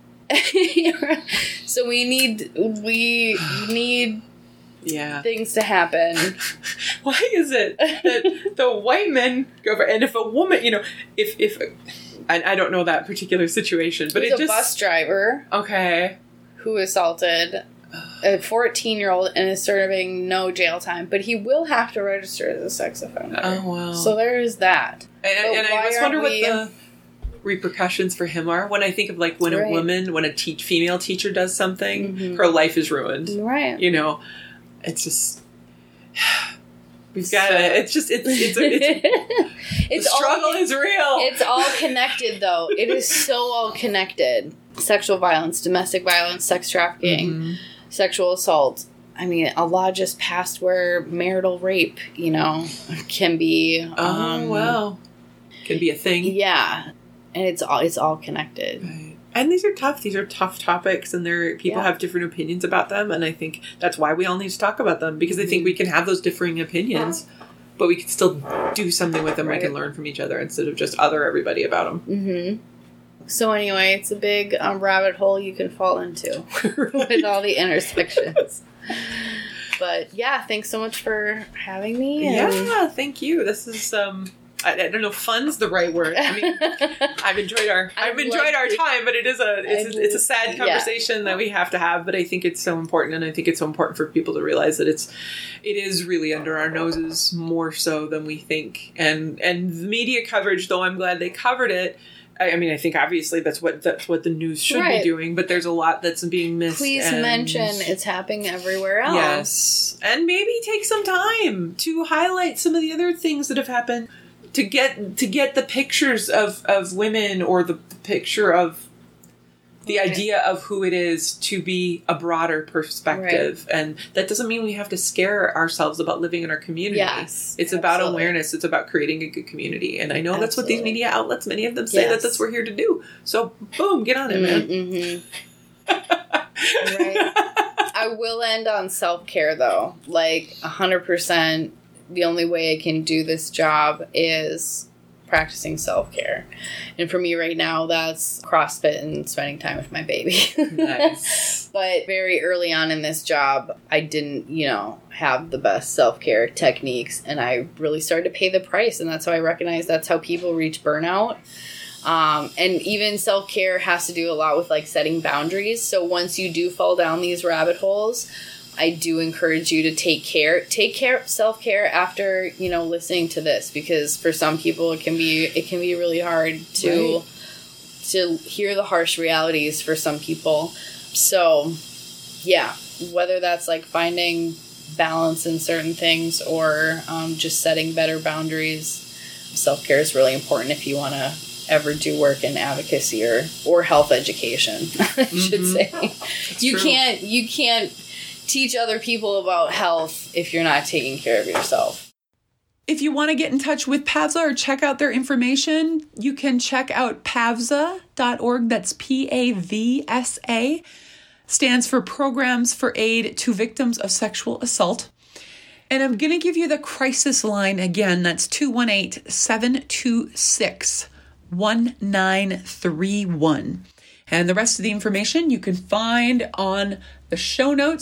So we need, we need Yeah. things to happen. Why is it that the white men go for, and if a woman, you know, if, if, I, I don't know that particular situation, but There's it a just, bus driver okay. who assaulted a fourteen-year-old and is serving no jail time, but he will have to register as a sex offender. Oh, wow. So there is that. And, But and I why just wonder aren't we- what the repercussions for him are. When I think of, like, when Right. a woman, when a teach, female teacher does something, Mhm. her life is ruined. Right. You know, it's just, we've got So- to, it's just, it's, it's, it's, It's the struggle all, is real. It's all connected, though. It is so all connected. Sexual violence, domestic violence, sex trafficking, Mhm. sexual assault. I mean, a law just passed where marital rape, you know, can be. Oh, um, wow. Can be a thing. Yeah, and it's all it's all connected. Right. And these are tough. These are tough topics, and there people Yeah. have different opinions about them. And I think that's why we all need to talk about them, because I think Mm-hmm. we can have those differing opinions, but we can still do something with them. Right. We can learn from each other instead of just other everybody about them. Mm-hmm. So anyway, it's a big um, rabbit hole you can fall into with all the intersections. But yeah, thanks so much for having me. and- Yeah, thank you. This is um, I, I don't know, if fun's the right word. I mean, I've enjoyed our I've I'd enjoyed like our to- time, but it is a it's a, it's a sad Yeah. conversation that we have to have. But I think it's so important, and I think it's so important for people to realize that it's it is really under our noses more so than we think. And and the media coverage, though I'm glad they covered it. I, I mean, I think obviously that's what that's what the news should Right. be doing. But there's a lot that's being missed. Please and- mention it's happening everywhere else. Yes. And maybe take some time to highlight some of the other things that have happened, to get to get the pictures of, of women, or the picture of the Right. idea of who it is to be a broader perspective. And that doesn't mean we have to scare ourselves about living in our community. Yes, It's about absolutely. awareness. It's about creating a good community. And I know that's what these Absolutely. media outlets, many of them say Yes. that that's what we're here to do. So boom, get on it, man. Mm-hmm. Right. I will end on self-care, though. Like, one hundred percent the only way I can do this job is practicing self-care. And for me right now, that's CrossFit and spending time with my baby. Nice. But very early on in this job, I didn't, you know, have the best self-care techniques. And I really started to pay the price. And that's how I recognized that's how people reach burnout. Um, and even self-care has to do a lot with, like, setting boundaries. So once you do fall down these rabbit holes, I do encourage you to take care, take care, self-care after, you know, listening to this, because for some people it can be, it can be really hard to, Right. to hear the harsh realities for some people. So yeah, whether that's like finding balance in certain things or, um, just setting better boundaries, self-care is really important if you want to ever do work in advocacy or, or health education, I should Mhm. say. That's You true. can't, you can't teach other people about health if you're not taking care of yourself. If you want to get in touch with PAVSA or check out their information, you can check out pavsa dot org. That's P A V S A. Stands for Programs for Aid to Victims of Sexual Assault. And I'm going to give you the crisis line again. That's two one eight, seven two six, one nine three one. And the rest of the information you can find on the show notes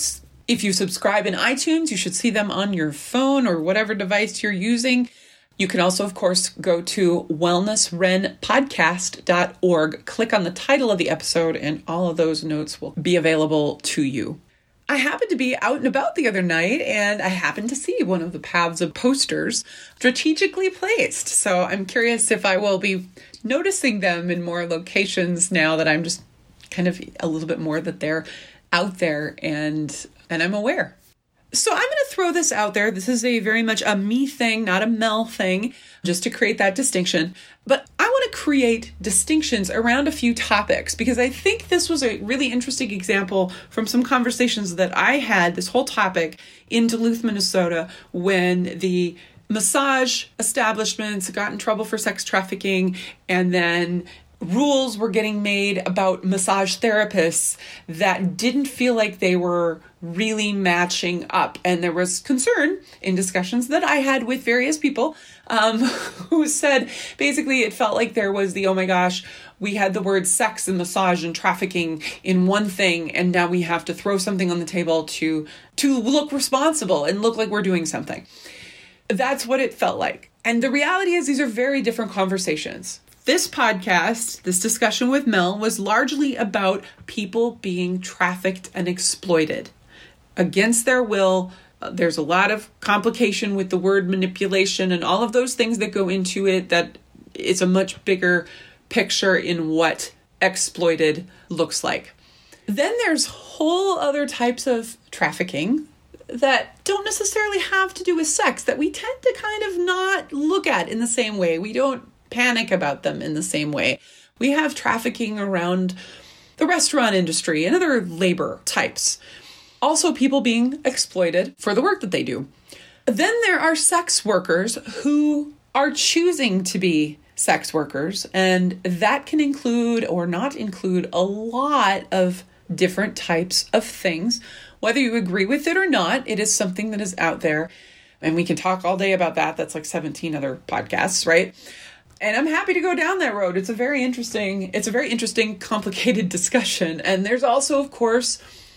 If you subscribe in iTunes, you should see them on your phone or whatever device you're using. You can also, of course, go to wellness ren podcast dot org, click on the title of the episode, and all of those notes will be available to you. I happened to be out and about the other night, and I happened to see one of the Pavza posters strategically placed. So I'm curious if I will be noticing them in more locations now that I'm just kind of a little bit more that they're out there and and I'm aware. So I'm going to throw this out there. This is a very much a me thing, not a Mel thing, just to create that distinction. But I want to create distinctions around a few topics because I think this was a really interesting example from some conversations that I had, this whole topic in Duluth, Minnesota, when the massage establishments got in trouble for sex trafficking, and then rules were getting made about massage therapists that didn't feel like they were really matching up. And there was concern in discussions that I had with various people um, who said basically it felt like there was the, oh my gosh, we had the word sex and massage and trafficking in one thing, and now we have to throw something on the table to to look responsible and look like we're doing something. That's what it felt like. And the reality is these are very different conversations. This podcast, this discussion with Mel, was largely about people being trafficked and exploited against their will. Uh, there's a lot of complication with the word manipulation and all of those things that go into it, that it's a much bigger picture in what exploited looks like. Then there's whole other types of trafficking that don't necessarily have to do with sex, that we tend to kind of not look at in the same way. We don't panic about them in the same way. We have trafficking around the restaurant industry and other labor types. Also, people being exploited for the work that they do. Then there are sex workers who are choosing to be sex workers, and that can include or not include a lot of different types of things. Whether you agree with it or not, it is something that is out there, and we can talk all day about that. That's like seventeen other podcasts, right? And I'm happy to go down that road. It's a very interesting, it's a very interesting, complicated discussion. And there's also, of course,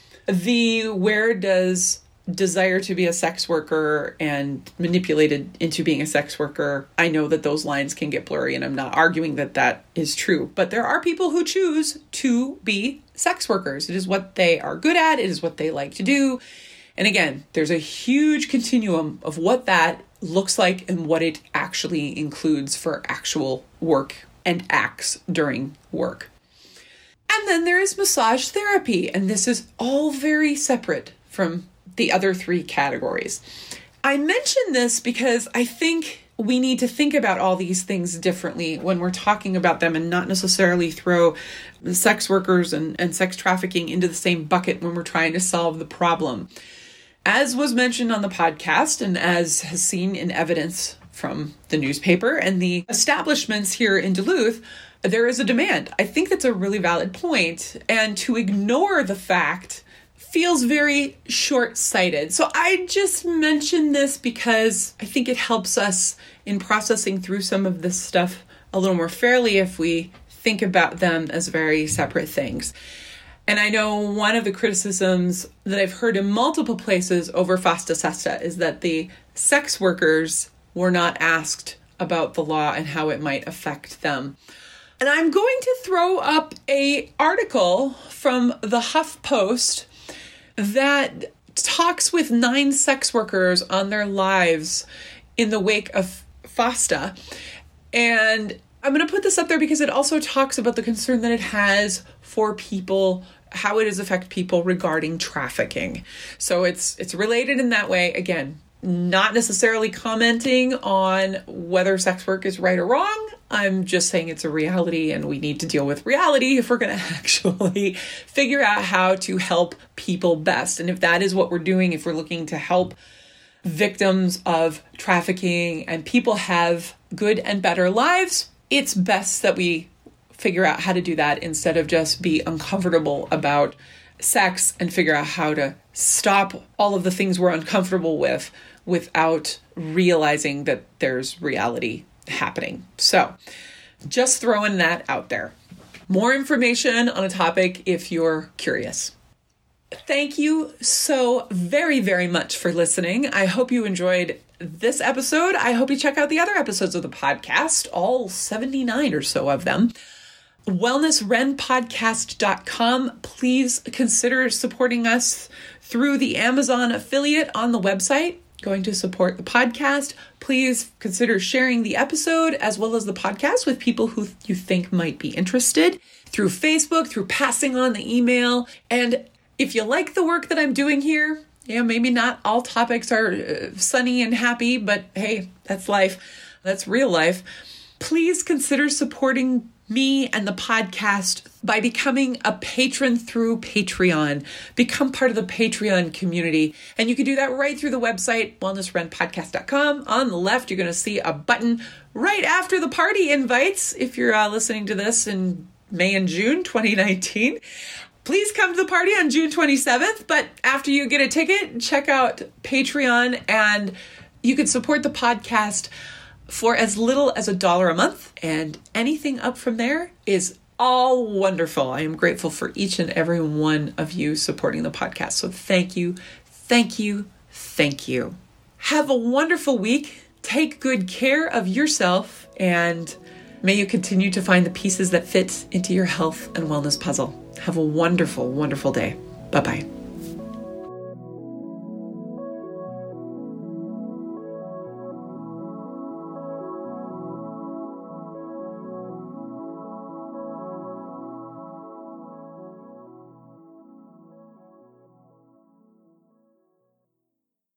the where does desire to be a sex worker and manipulated into being a sex worker. I know that those lines can get blurry, and I'm not arguing that that is true. But there are people who choose to be sex workers. It is what they are good at. It is what they like to do. And again, there's a huge continuum of what that looks like and what it actually includes for actual work and acts during work. And then there is massage therapy, and this is all very separate from the other three categories. I mention this because I think we need to think about all these things differently when we're talking about them, and not necessarily throw sex workers and, and sex trafficking into the same bucket when we're trying to solve the problem. As was mentioned on the podcast, and as has seen in evidence from the newspaper and the establishments here in Duluth, there is a demand. I think that's a really valid point, and to ignore the fact feels very short-sighted. So I just mention this because I think it helps us in processing through some of this stuff a little more fairly if we think about them as very separate things. And I know one of the criticisms that I've heard in multiple places over FOSTA SESTA is that the sex workers were not asked about the law and how it might affect them. And I'm going to throw up an article from the HuffPost that talks with nine sex workers on their lives in the wake of FOSTA. And I'm going to put this up there because it also talks about the concern that it has for people, how it does affect people regarding trafficking. So it's it's related in that way. Again, not necessarily commenting on whether sex work is right or wrong. I'm just saying it's a reality, and we need to deal with reality if we're going to actually figure out how to help people best. And if that is what we're doing, if we're looking to help victims of trafficking and people have good and better lives, it's best that we figure out how to do that instead of just be uncomfortable about sex and figure out how to stop all of the things we're uncomfortable with without realizing that there's reality happening. So just throwing that out there. More information on a topic if you're curious. Thank you so very, very much for listening. I hope you enjoyed this episode. I hope you check out the other episodes of the podcast, all seventy-nine or so of them. wellness ren podcast dot com. Please consider supporting us through the Amazon affiliate on the website, going to support the podcast. Please consider sharing the episode as well as the podcast with people who you think might be interested through Facebook, through passing on the email. And if you like the work that I'm doing here, yeah, maybe not all topics are uh, sunny and happy, but hey, that's life. That's real life. Please consider supporting me and the podcast by becoming a patron through Patreon. Become part of the Patreon community. And you can do that right through the website, wellness ren podcast dot com. On the left, you're going to see a button right after the party invites. If you're uh, listening to this in May and June twenty nineteen, please come to the party on June twenty-seventh. But after you get a ticket, check out Patreon, and you can support the podcast for as little as a dollar a month, and anything up from there is all wonderful. I am grateful for each and every one of you supporting the podcast. So thank you, thank you, thank you. Have a wonderful week. Take good care of yourself, and may you continue to find the pieces that fit into your health and wellness puzzle. Have a wonderful, wonderful day. Bye-bye.